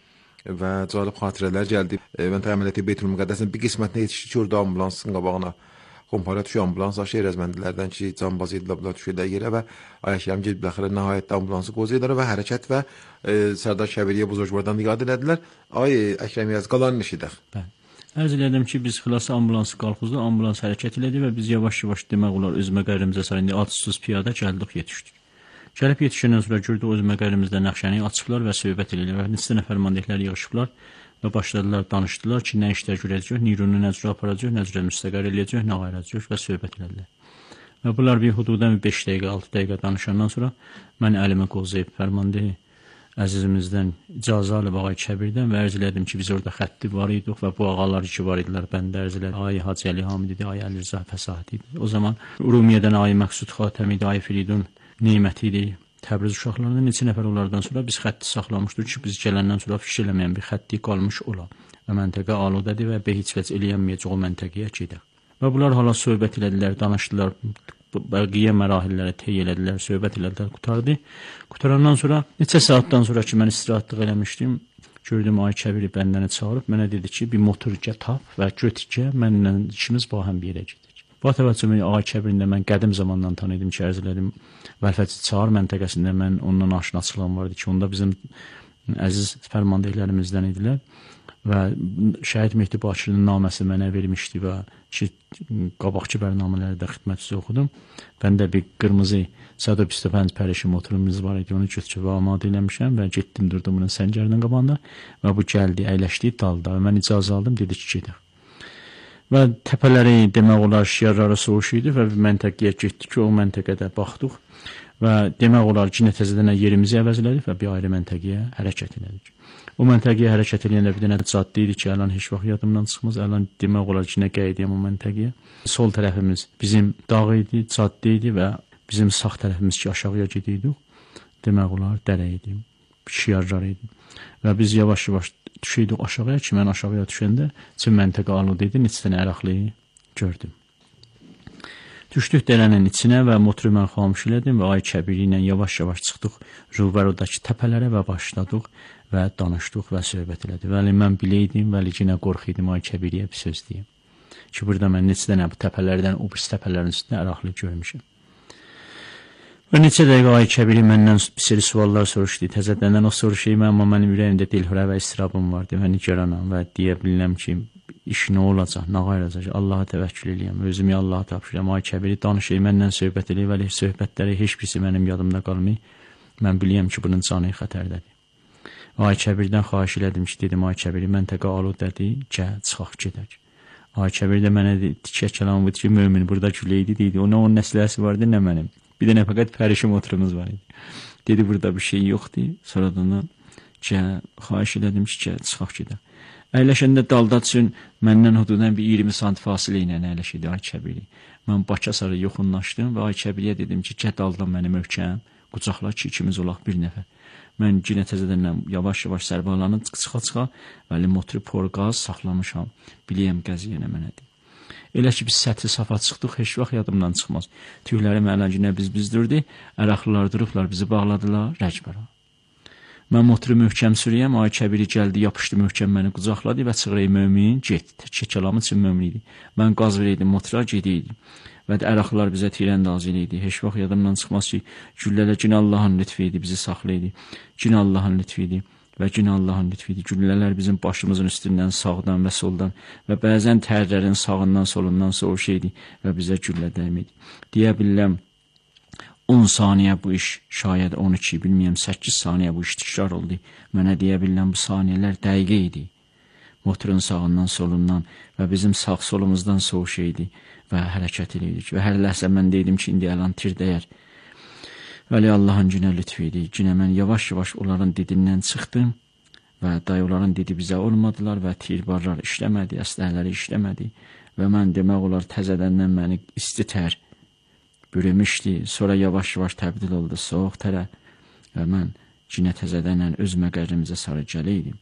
və cəlb xatirələr gəldi. Mən təməliyyəti Beytülmüqəddəsin bir qismətinə yetişdi ki, orada ambulansın qabağına Qompara düşü ambulans aşır əzməndilərdən ki, canbaz ediliblər düşürlər yerə və Ayəkərim gedib biləxirə nəhayət ambulansı qozuyorlar və hərəkət və e, Sərdar Kəbiriyə buzurgvardan iqad elədilər. Ay Əkrəm Yaz qalan işidək. Bəli. Ərz elədim ki, biz xilası ambulansı qalxızdı, ambulans hərəkət elədi və biz yavaş-yavaş demək olar öz məqərimizə sarında atsız piyada gəldik, yetişdik. Gəlib yetişəndən sonra gördük öz məqərimizdə nəqşəni açıblar və söhbət edirlər və neçə nəfər mandeklər yığışıblar və başladılar, danışdılar ki, nə işlər görəcək, nirunu nə cür aparacaq, nə cür müstəqər eləyəcək, nə ayıracaq və söhbət elədilər. Və bunlar bir hududan beş dəqiqə, altı dəqiqə danışandan sonra mən əlimi qozlayıb fərmandehi əzizimizdən icazə alıb ağay Kəbirdən və ərz elədim ki, biz orada xətti var idik və bu ağalar iki var idilər. Bəndə ərz elədim, ay Hacı Əli Hamid idi, ay Əli Rza Fəsahət idi. O zaman Urumiyədən ay Məqsud Xatəm idi, ay Firidun Neymət idi. Təbriz uşaqlarından neçə nəfər onlardan sonra biz xətti saxlamışdıq ki, biz gələndən sonra fiş eləməyən bir xətti qalmış ola və məntəqə aludədir və heç vəc eləyənməyəcək o məntəqəyə gedək. Və bunlar hala söhbət elədilər, danışdılar, bəqiyə mərahillərə tey elədilər, söhbət elədilər, qutardı. Qutarandan sonra neçə saatdan sonra ki, mən istirahatlıq eləmişdim, gördüm ay Kəbiri bəndəni çağırıb, mənə dedi ki, bir motor gə tap və götükə, mənlə işimiz bahəm bir yerə gedir. Bu təvəccühümü ağay Kəbirində mən qədim zamandan tanıydım ki, ərz elədim. Vəlfəti Çağır məntəqəsində mən ondan aşinaçılığım vardı ki, onda bizim əziz fərmandehlərimizdən idilər və Şəhid Mehdi Bakırının naməsi mənə vermişdi və ki, qabaqçı bərnamələrdə xidmət üzrə oxudum. Mən də bir qırmızı yüz doxsan beş pərişi motorumuz var idi, onu götürüb amadə eləmişəm və getdim durdum bunun səncərinin qabağında və bu gəldi, əyləşdi dalda və mən icazə aldım, dedi ki, gedək. Və təpələri demək olar şiarları soğuş idi və məntəqəyə getdik ki, o məntəqədə baxdıq və demək olar ki, təzədən yerimizi əvəzlədik və bir ayrı məntəqəyə hərəkət elədik. O məntəqəyə hərəkət eləyəndə bir dənə caddə idi ki, əlan heç vaxt yadımdan çıxmaz, əlan demək olar ki, nə qeydiyəm o məntəqəyə. Sol tərəfimiz bizim dağ idi, caddə idi və bizim sağ tərəfimiz ki, aşağıya gedirdik, demək olar dərə idi, şiarlar idi və biz yavaş-yavaş düşüydük aşağıya ki, mən aşağıya düşəndə üçün məntəqə alud idi, neçə dənə əraqlıyı gördüm. Düşdük dərənin içinə və motoru mən xamış elədim və ay Kəbiri ilə yavaş-yavaş çıxdıq Rubərodakı təpələrə və başladıq və danışdıq və söhbət elədik. Vəli mən biləydim, vəli yenə qorxuydım ay Kəbiriyə bir söz deyim. Ki, burada mən neçə dənə bu təpələrdən, o birisi təpələrin üstündə əraqlı görmüşəm. Və neçə dəqiqə ay Kəbiri məndən bir seri suallar soruşdu. Təzədəndən o soruşayım, amma mənim ürəyimdə dilhürə və istirabım vardı və nigaranam və deyə bilirəm ki, iş nə olacaq, nə qayracaq, Allaha təvəkkül eləyəm, özümü Allaha tapşırıram. Ay Kəbiri danışayım, məndən söhbət eləyim, vəli söhbətləri heç birisi mənim yadımda qalmayıb. Mən biləyəm ki, bunun canı xətərdədir. Ay Kəbirdən xahiş elədim ki, dedim, ay Kəbiri, məntəqə aludədir, gəl, çıxaq gedək. Ay Kəbir də mənə tikə kəlam budur ki, mömin burada küləydi, deydi, ona onun nəsləsi vardı, nə mənim. Bir dənə fəqət pərişi motorumuz var idi. Dedi, burada bir şey yoxdur. Sonradan gəl, xahiş elədim ki, gəl, çıxaq gedək. Əyləşəndə dalda üçün məndən hududan bir iyirmi sant fasilə ilə əyləşidi ay Kəbiri. Mən Bakıya sarı yoxunlaşdım və ay Kəbiriyə dedim ki, gəl daldan məni möhkəm, qucaqla ki, ikimiz olaq bir nəfər. Mən yenə təzədən yavaş-yavaş sərbalanıb çıxa-çıxa və motoru porqaz saxlamışam. Biləyəm qəziyyə nə mənədir. Elə ki, biz səthi safa çıxdıq, heç vaxt yadımdan çıxmaz. Tüylərim ələncinə biz-bizdirdi, əraqlılar durublar, bizi bağladılar, rəcbəra. Mən motoru möhkəm sürüyəm, ay Kəbiri gəldi, yapışdı möhkəm məni qucaqladı və çığırı mömin, get, çəkəlamı üçün mömin idi. Mən qaz verəydim, motora gediydim və əraqlılar bizə tirəndaz eləydi. Heç vaxt yadımdan çıxmaz ki, güllələ cin Allahın lütfi idi, bizi saxlaydı, cin Allahın lütfi idi. Və cin Allahın lütfidir. Güllələr bizim başımızın üstündən, sağdan və soldan və bəzən tərlərin sağından, solundan soğuş idi və bizə güllə dəymidi. Deyə bilirəm, on saniyə bu iş, şayət on iki, bilməyəm, səkkiz saniyə bu iş təkrar oldu. Mənə deyə bilirəm, bu saniyələr dəqiqə idi. Motorun sağından, solundan və bizim sağ solumuzdan soğuş idi və hərəkət edirdik. Və hər ləhsə mən deydim ki, indi əlan tir dəyər. Vəli Allahın günə lütf idi. Günə mən yavaş-yavaş onların didindən çıxdım və dayıların didi bizə olmadılar və tirbarlar işləmədi, əsləhələri işləmədi və mən demək olar təzədəndən məni isti tər bürümüşdü. Sonra yavaş-yavaş təbdil oldu soğuq tərə və mən günə təzədəndən öz məqərrimizə sarı gələydim.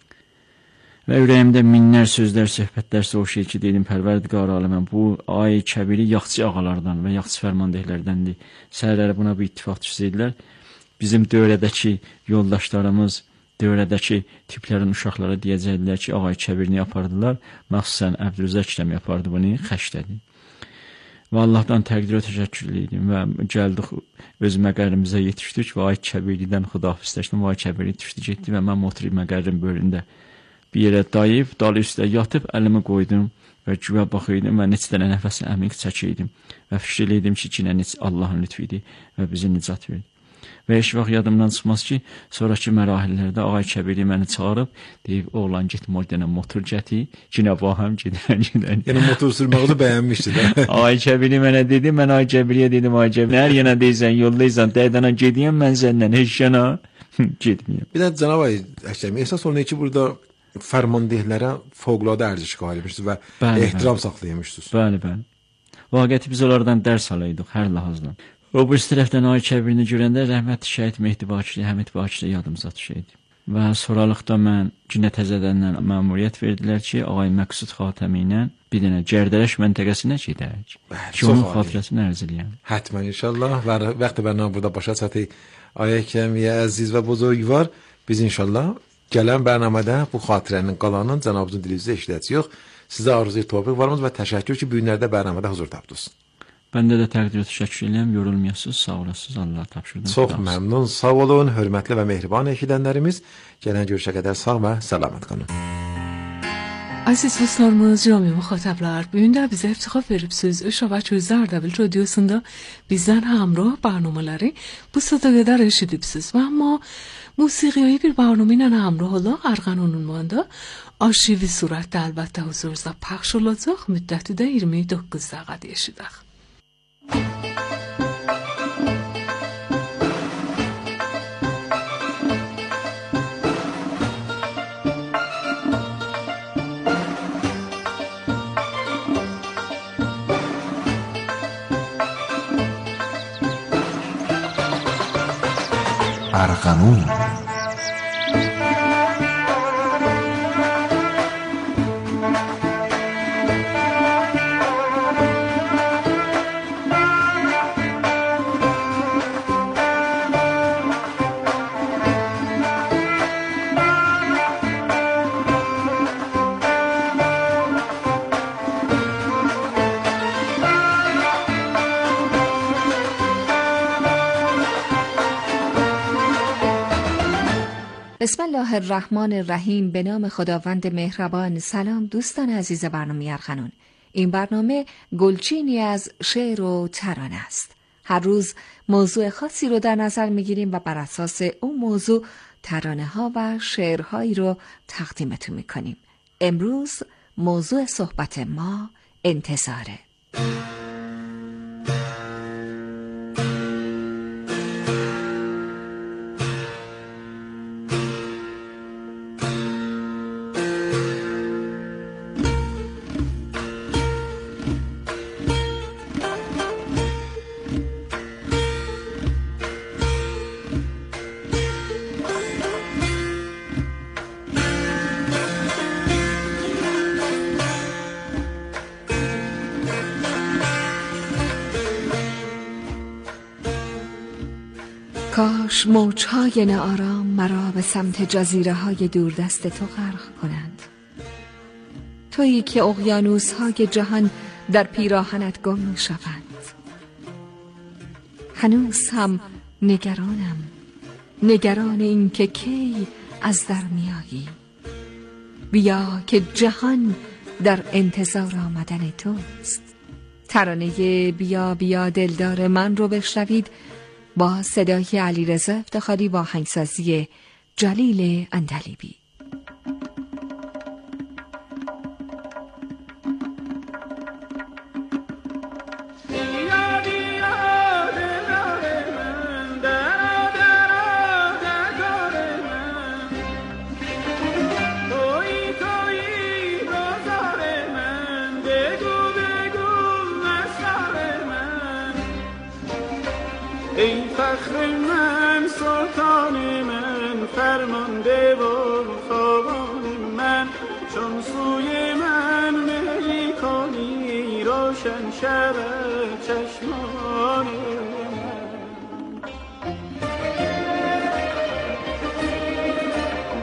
Və ürəyimdə minlər sözlər, söhbətlər soğuşur ki, dedim, Pərverdigar aləməm, bu ay Kəbiri yaxçı ağalardan və yaxçı fərmandehlərdəndir. Səhərləri buna bir ittifaq düşsəydilər. Bizim dövrədəki yoldaşlarımız dövrədəki tiplərin uşaqlara deyəcəklər ki, ağay kəbirini yapardılar, məxsusən Əbdülrəzzaq Kələmi yapardı bunu, xəşdədir. Və Allahdan təqdirə təşəkkür edirəm və gəldik öz məqərimizə yetişdik və ay kəbirlidən xudahafizləşdim və ay kəbirli düşdü getdi və mən motor məqərin bölündə bir yerə dayıb, dalı üstə yatıb əlimi qoydum və güya baxıydım və neçə dənə nəfəsi əmiq çəkiydim və fikir edirdim ki, ki, nə Allahın lütfüydü və bizi nicat verdi. Və heç vaxt yadımdan çıxmaz ki, sonraki mərahillərdə ağay kəbiri məni çağırıb, deyib, oğlan get modernə motor gəti, ki, nə bahəm gedirən gedirən. Yəni motor sürməyi də bəyənmişdi də. Ağay kəbiri mənə dedi, mən ağay kəbiriyə dedim, ağay kəbiri, hər yana deyirsən, yoldaysan, dəydana gediyəm, mən səndən, heç yana getməyəm. Bir də cənab ay Əkəmi, əsas olunur ki, burada fərmandehlərə fövqəladə ərziş qalmışsınız və bəli, ehtiram saxlaymışsınız. Bəli, bəli. Vaqiəti biz onlardan dərs alaydıq hər lahazdan. O bu tərəfdən ay kəbirini görəndə rəhmətli şəhid Mehdi Bakili, Həmid Bakili yadımıza düşəydi. Və sonralıqda mən Günə Təzədəndən məmuriyyət verdilər ki, ağay Məqsud Xatəmi ilə bir dənə Gərdələş məntəqəsinə gedək. Ki, onun xatirəsini ərz eləyəm. Hətmən inşallah. Və vaxtı bərnamə burada başa çatı. Ay Əkəmi əziz və buzurgvar, biz inşallah gələn bərnamədə bu xatirənin qalanını cənabınızın dilinizdə eşidəcəyik. Sizə arzuyu tövfiq varmız və təşəkkür ki, bu günlərdə bərnamədə huzur tapdınız. Bəndə də təqdir təşəkkür edirəm, yorulmayasınız, sağ olasınız, Allah tapşırdım. Çox məmnun, sağ olun, hörmətli və mehriban eşidənlərimiz. Gələn görüşə qədər sağ və salamat qalın. Aziz dostlarımız, cami muhatablar, bugün de bize iftihar veripsiz. Şovat Özde Ardabil Radyosunda bizden hamrah barnamaları bu sadaqada eşidipsiz. Ve ama musiqiyi bir barnamayla hamrah olaq Arğanun ünvanında arşivi suratda elbette huzurunuzda pəxş olacaq. Müddəti də iyirmi doqquz dəqiqə eşidək. ارغنون بسم الله الرحمن الرحیم. به نام خداوند مهربان. سلام دوستان عزیز برنامه ارغنون. این برنامه گلچینی از شعر و ترانه است. هر روز موضوع خاصی رو در نظر میگیریم و بر اساس اون موضوع ترانه ها و شعرهایی رو تقدیمتون میکنیم. امروز موضوع صحبت ما انتظاره. کاش موجهای ناآرام مرا به سمت جزیره های دوردست تو غرق کنند. تویی که اقیانوس های جهان در پیراهنت گم می شوند. هنوز هم نگرانم، نگران این که کی از در میایی. بیا که جهان در انتظار آمدن توست. ترانه بیا بیا دلدار من رو بشنوید با صدای علیرضا افتخاری با آهنگسازی جلیل اندلیبی. ای فخر من، سلطان من، فرمانده و خوابان من، چون سوی من می کنی روشن شود چشمان من.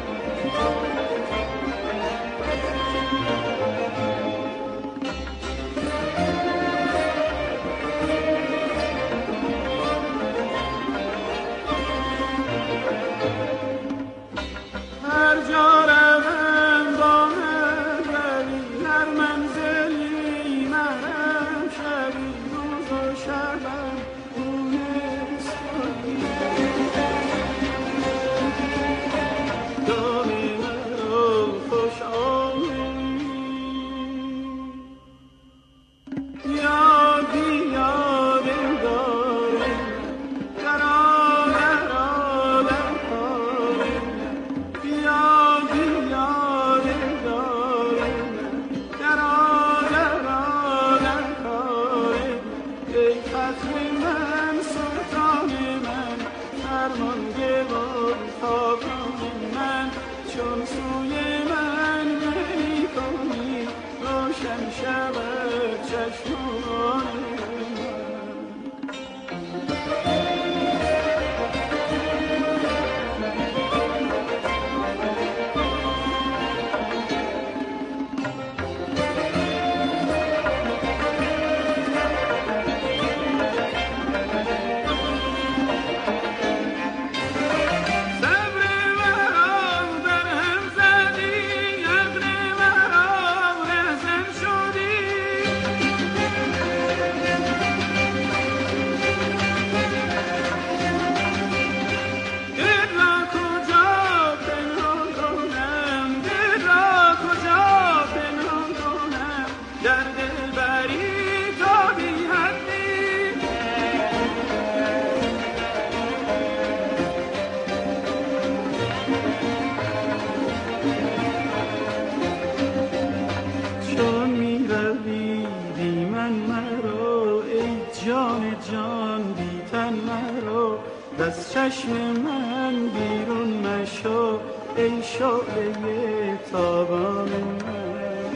از چشم من بیرون مشو ای شعله تابان من،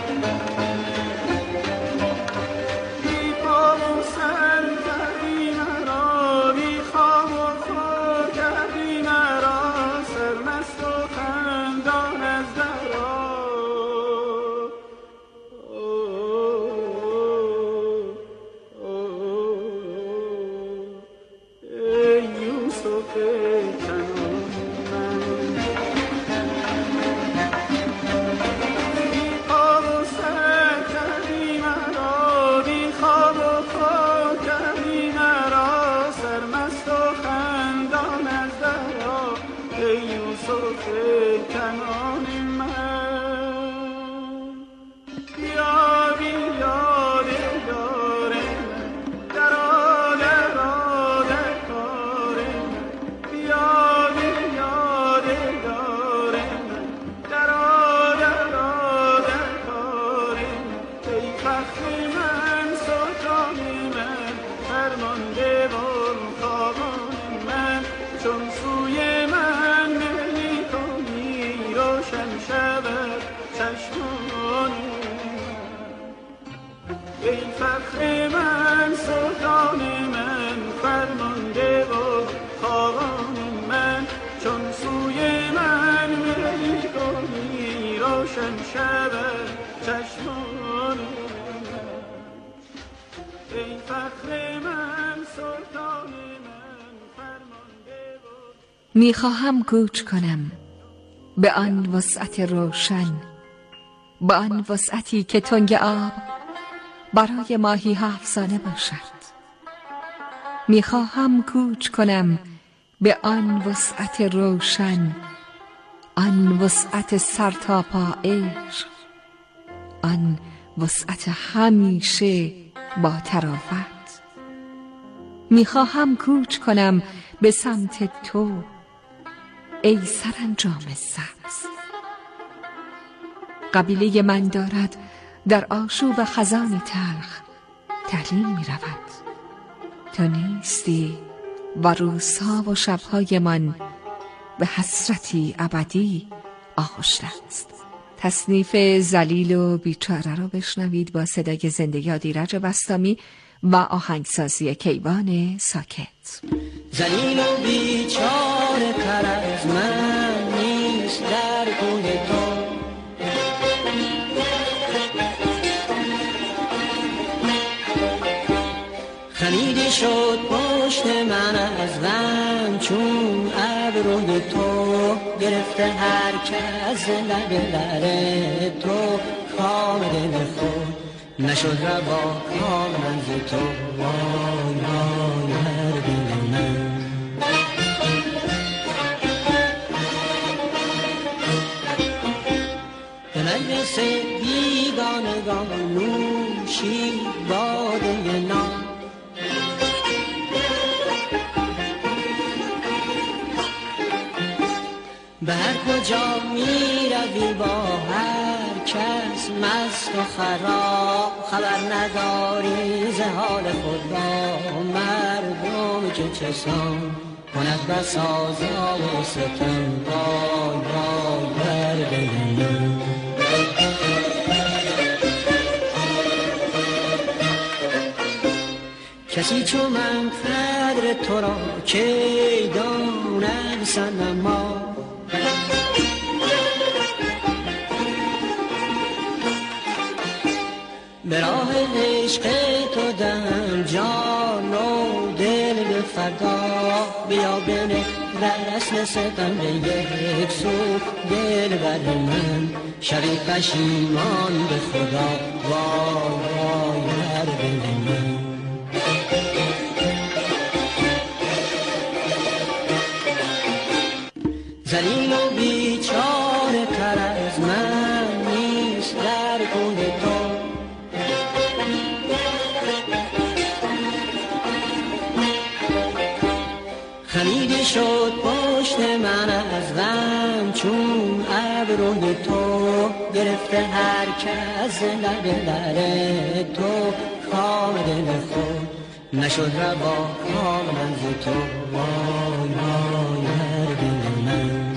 بی پا و سر کردی مرا، بی خواب و خور کردی مرا، سرمست و خندان از درا. میخواهم کوچ کنم به آن وسعت روشن، به آن وسعتی که تنگ آب برای ماهی ها افسانه باشد. میخواهم کوچ کنم به آن وسعت روشن، آن وسعت سرتاپا عشق، آن وسعت همیشه با طرافت. میخواهم کوچ کنم به سمت تو ای سرانجام سبز. قبیله من دارد در آشوب خزانی تلخ تعلیم می رود. تو نیستی و روزها و شبهای من به حسرتی ابدی آغشته است. تصنیف ذلیل و بیچاره رو بشنوید با صدای زنده یاد ایرج بسطامی و آهنگسازی کیوان ساکت. ذلیل و بیچاره تر از من نیست در کوی تو، خمیده شد پشت من از غم چون ابروی تو، گرفته هر کس لب لب تو کام دل خود نشد روا کام منز تو. وای وای هر دل من مجلس بیگانگان نوشی باده نام. به هر کجا می روی با هر کس مست و خراب، خبر نداری ز حال خود با مردم که چسان کند بسا زال و ستم. وای وای بر دل من. کسی چو من قدر تو را کی داند صنما. به راه عشق تو دم جان و دل به فدا. بیا بنه رسم ستم به یک سو دل بر من. شبی پشیمان به خدا. وای وای بر دل من. ذلیل و بیچاره تر از من نیست در کون تو. خمیده شد پشت من از غم چون ابروی تو. گرفته هر کس لب لب تو کام دل خود. نشد روا کام من ز تو. وای وای هر دل من.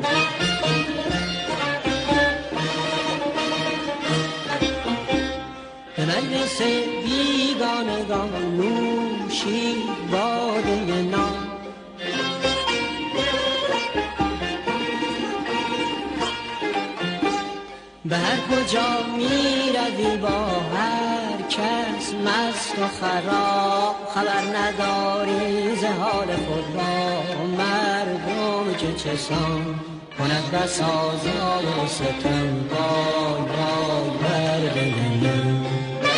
به مجلس بیگانگان نوشی باده نام. به هر کجا می روی با هر کس مست و خراب، خبر نداری ز حال خود با مردم که چسان کند بسا زال و ستم. وای وای بر دل من.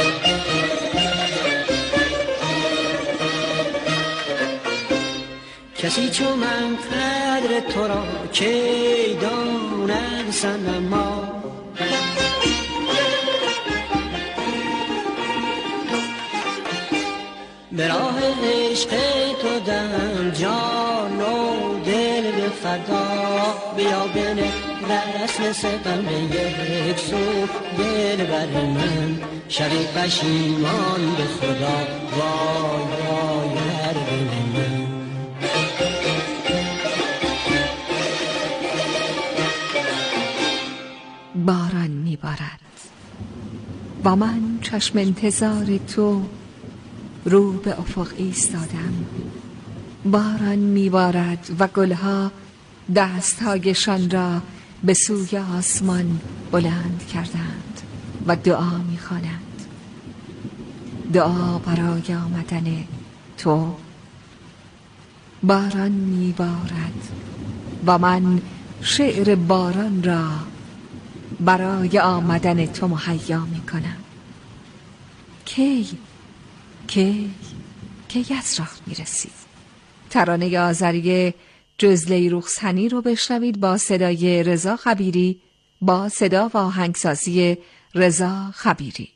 کسی چو من قدر تو را کی داند صنما. به راه عشق تو دم جان و دل به فدا. بیا بنه رسم ستم به یک سو دل بر من. شبی پشیمان به خدا. وای وای بر دل من. باران میبارد و من چشم انتظار تو رو به افق ایستادم. باران میبارد و گلها دستهایشان را به سوی آسمان بلند کردند و دعا میخوانند. دعا برای آمدن تو. باران میبارد و من شعر باران را برای آمدن تو مهیا میکنم. کی کی کی از راه میرسید. ترانه آذری جزله رخصنی رو بشنوید با صدای رضا خبیری، با صدا و آهنگسازی رضا خبیری.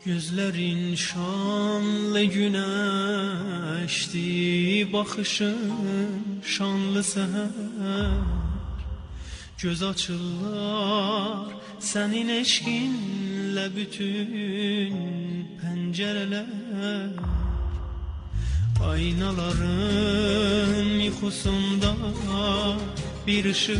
Gözlerin şanlı güneşti, bakışın şanlı seher. Göz açırlar senin eşkinle bütün pencereler. Aynaların yuxusunda bir ışık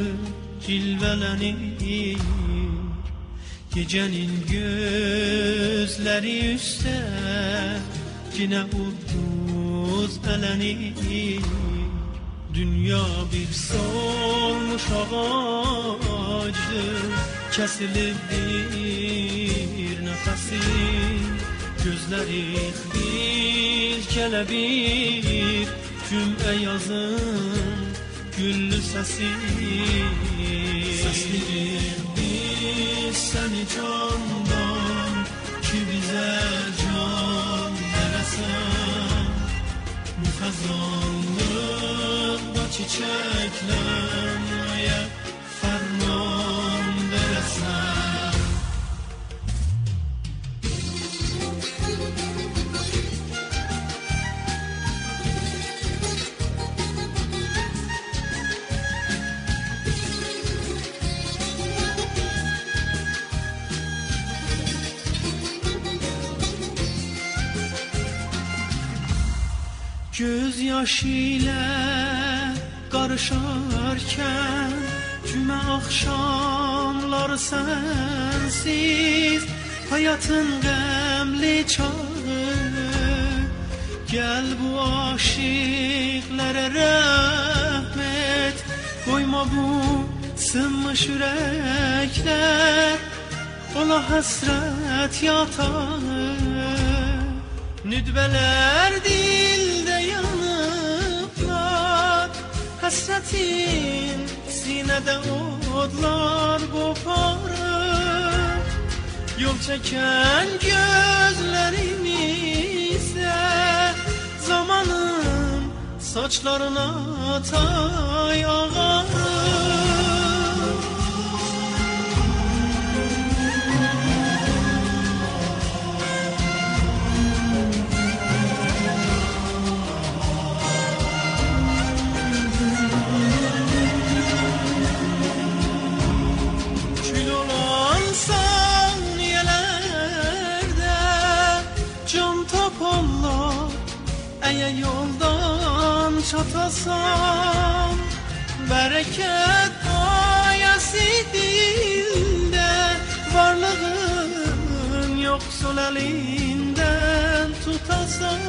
cilvelenir. Gecenin gözleri üstte yine ulduz elenir. Dünya bir solmuş ağacdır, kesilir bir nefesi. Gözleri bir kelebir, cümle yazın güllü sesi. Seslidir biz seni candan, ki bize can veresen. Bu kazanlıkta çiçeklenmeye ferman veresen. Göz yaşıyla karışarken cümle akşamlar sensiz, hayatın gemli çağı. Gel bu aşıklara rahmet, koyma bu sınmış yürekler, ola hasret yatağı. Nüdbeler dilde yanıplar, hasretin sinede odlar koparır. Yol çeken gözlerimize zamanın saçlarına tay ağarır. Eğer yoldan çatasam, bereket ayası dilde, varlığın yoksul elinden tutasam.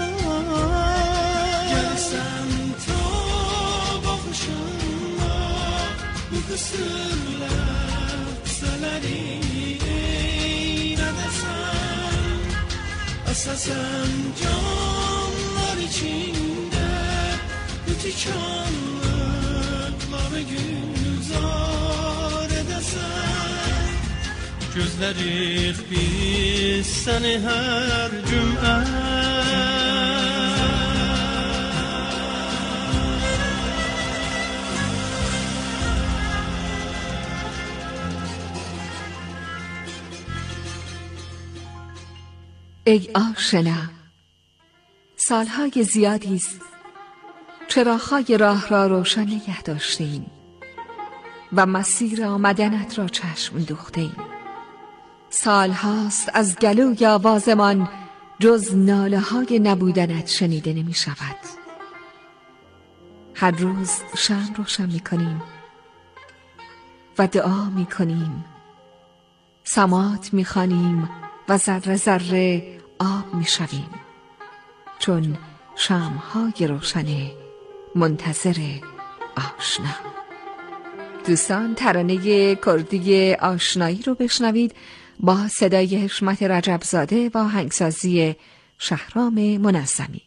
Gelsen ta bakışınla bu kısırlar seleri eyle desen. Esasen canlar içinde bu tikanlıkları gülzar edesen. Gözlerik biz seni her cümle. ای آشنا، سالهای زیادی است چراغ‌های راه را روشن نگه داشتیم و مسیر آمدنت را چشم دوختیم. سالهاست از گلوی آوازمان جز ناله های نبودنت شنیده نمی شود. هر روز شمع روشن می کنیم و دعا می کنیم، سماعت می خوانیم و ذره ذره آب می شویم، چون شمع‌های روشن منتظر آشنا. دوستان، ترانه کردی آشنایی رو بشنوید با صدای حشمت رجبزاده و آهنگسازی شهرام منظمی.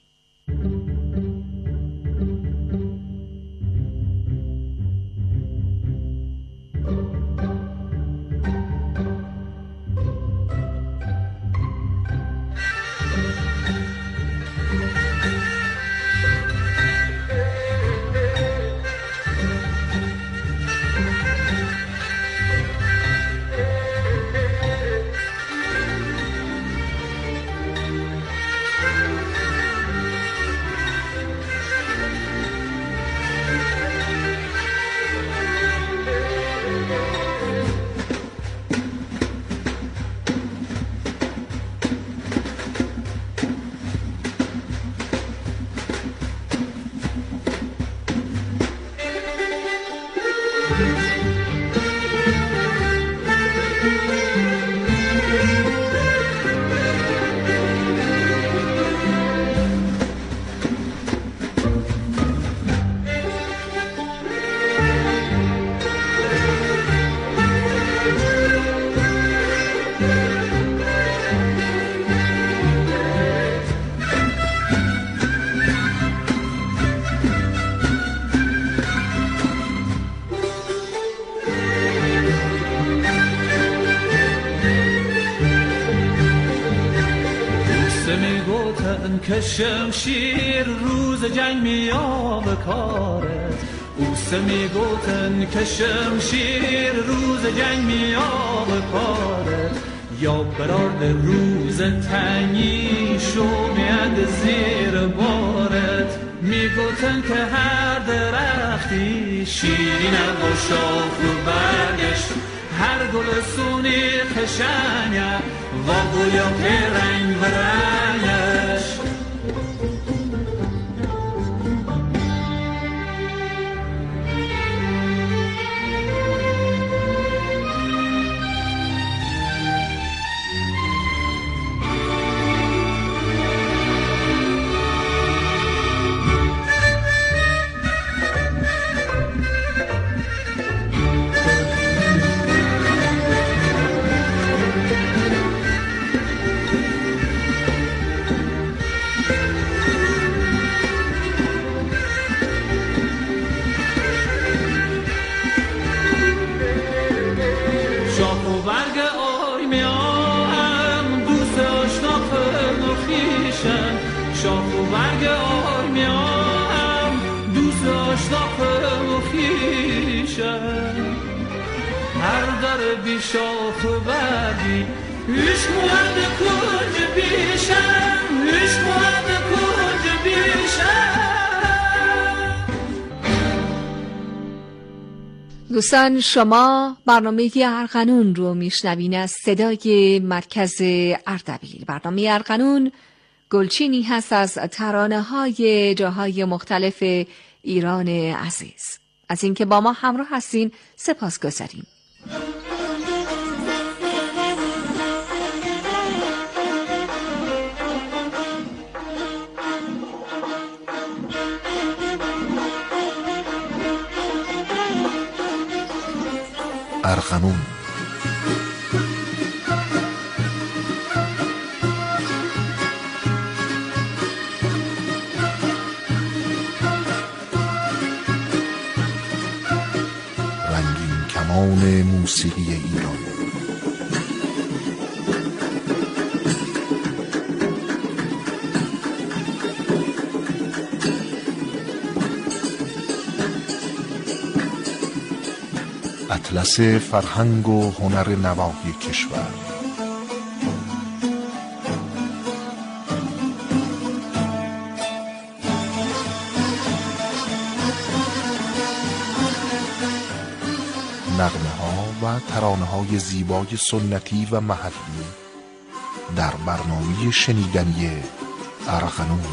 که شمشیر روز جنگ میاد کارت، اوسه میگوتن که شمشیر روز جنگ میاد کارت، یا براد روز تنگی شو میاد زیر بارت. میگوتن که هر درختی شیرین و شاخ و برگش، هر گل سونی خشنگه و گلیا که رنگ و رنگش. شاخ و برگ آی میام دوست آشناخم و خیشم، هر در بی شاخ و برگی عشق مورد کنج بیشم، عشق مورد کنج بیشم. دوستان شما برنامه ارغنون رو میشنوین از صدای مرکز اردبیل. برنامه ارغنون گلچینی هست از ترانه های جاهای مختلف ایران عزیز. از اینکه با ما همراه هستین سپاسگزاریم. ارغنون کمان موسیقی ایران. اطلس فرهنگ و هنر نوای کشور. نغمه ها و ترانه های زیبای سنتی و محلی در برنامه شنیدنی ارغنون.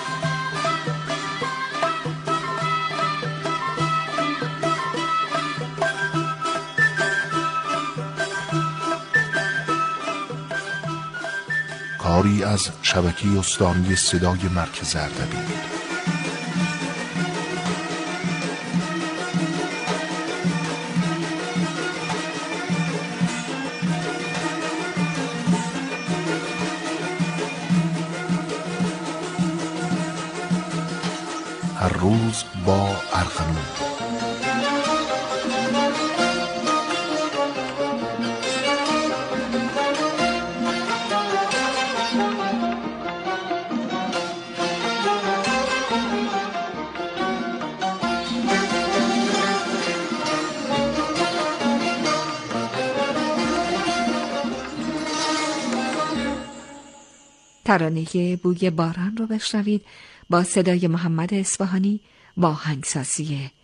کاری از شبکه استانی صدای مرکز اردبیل. هر روز با ارغنون. ترانه بوی باران رو بشنوید با صدای محمد اصفهانی با آهنگسازی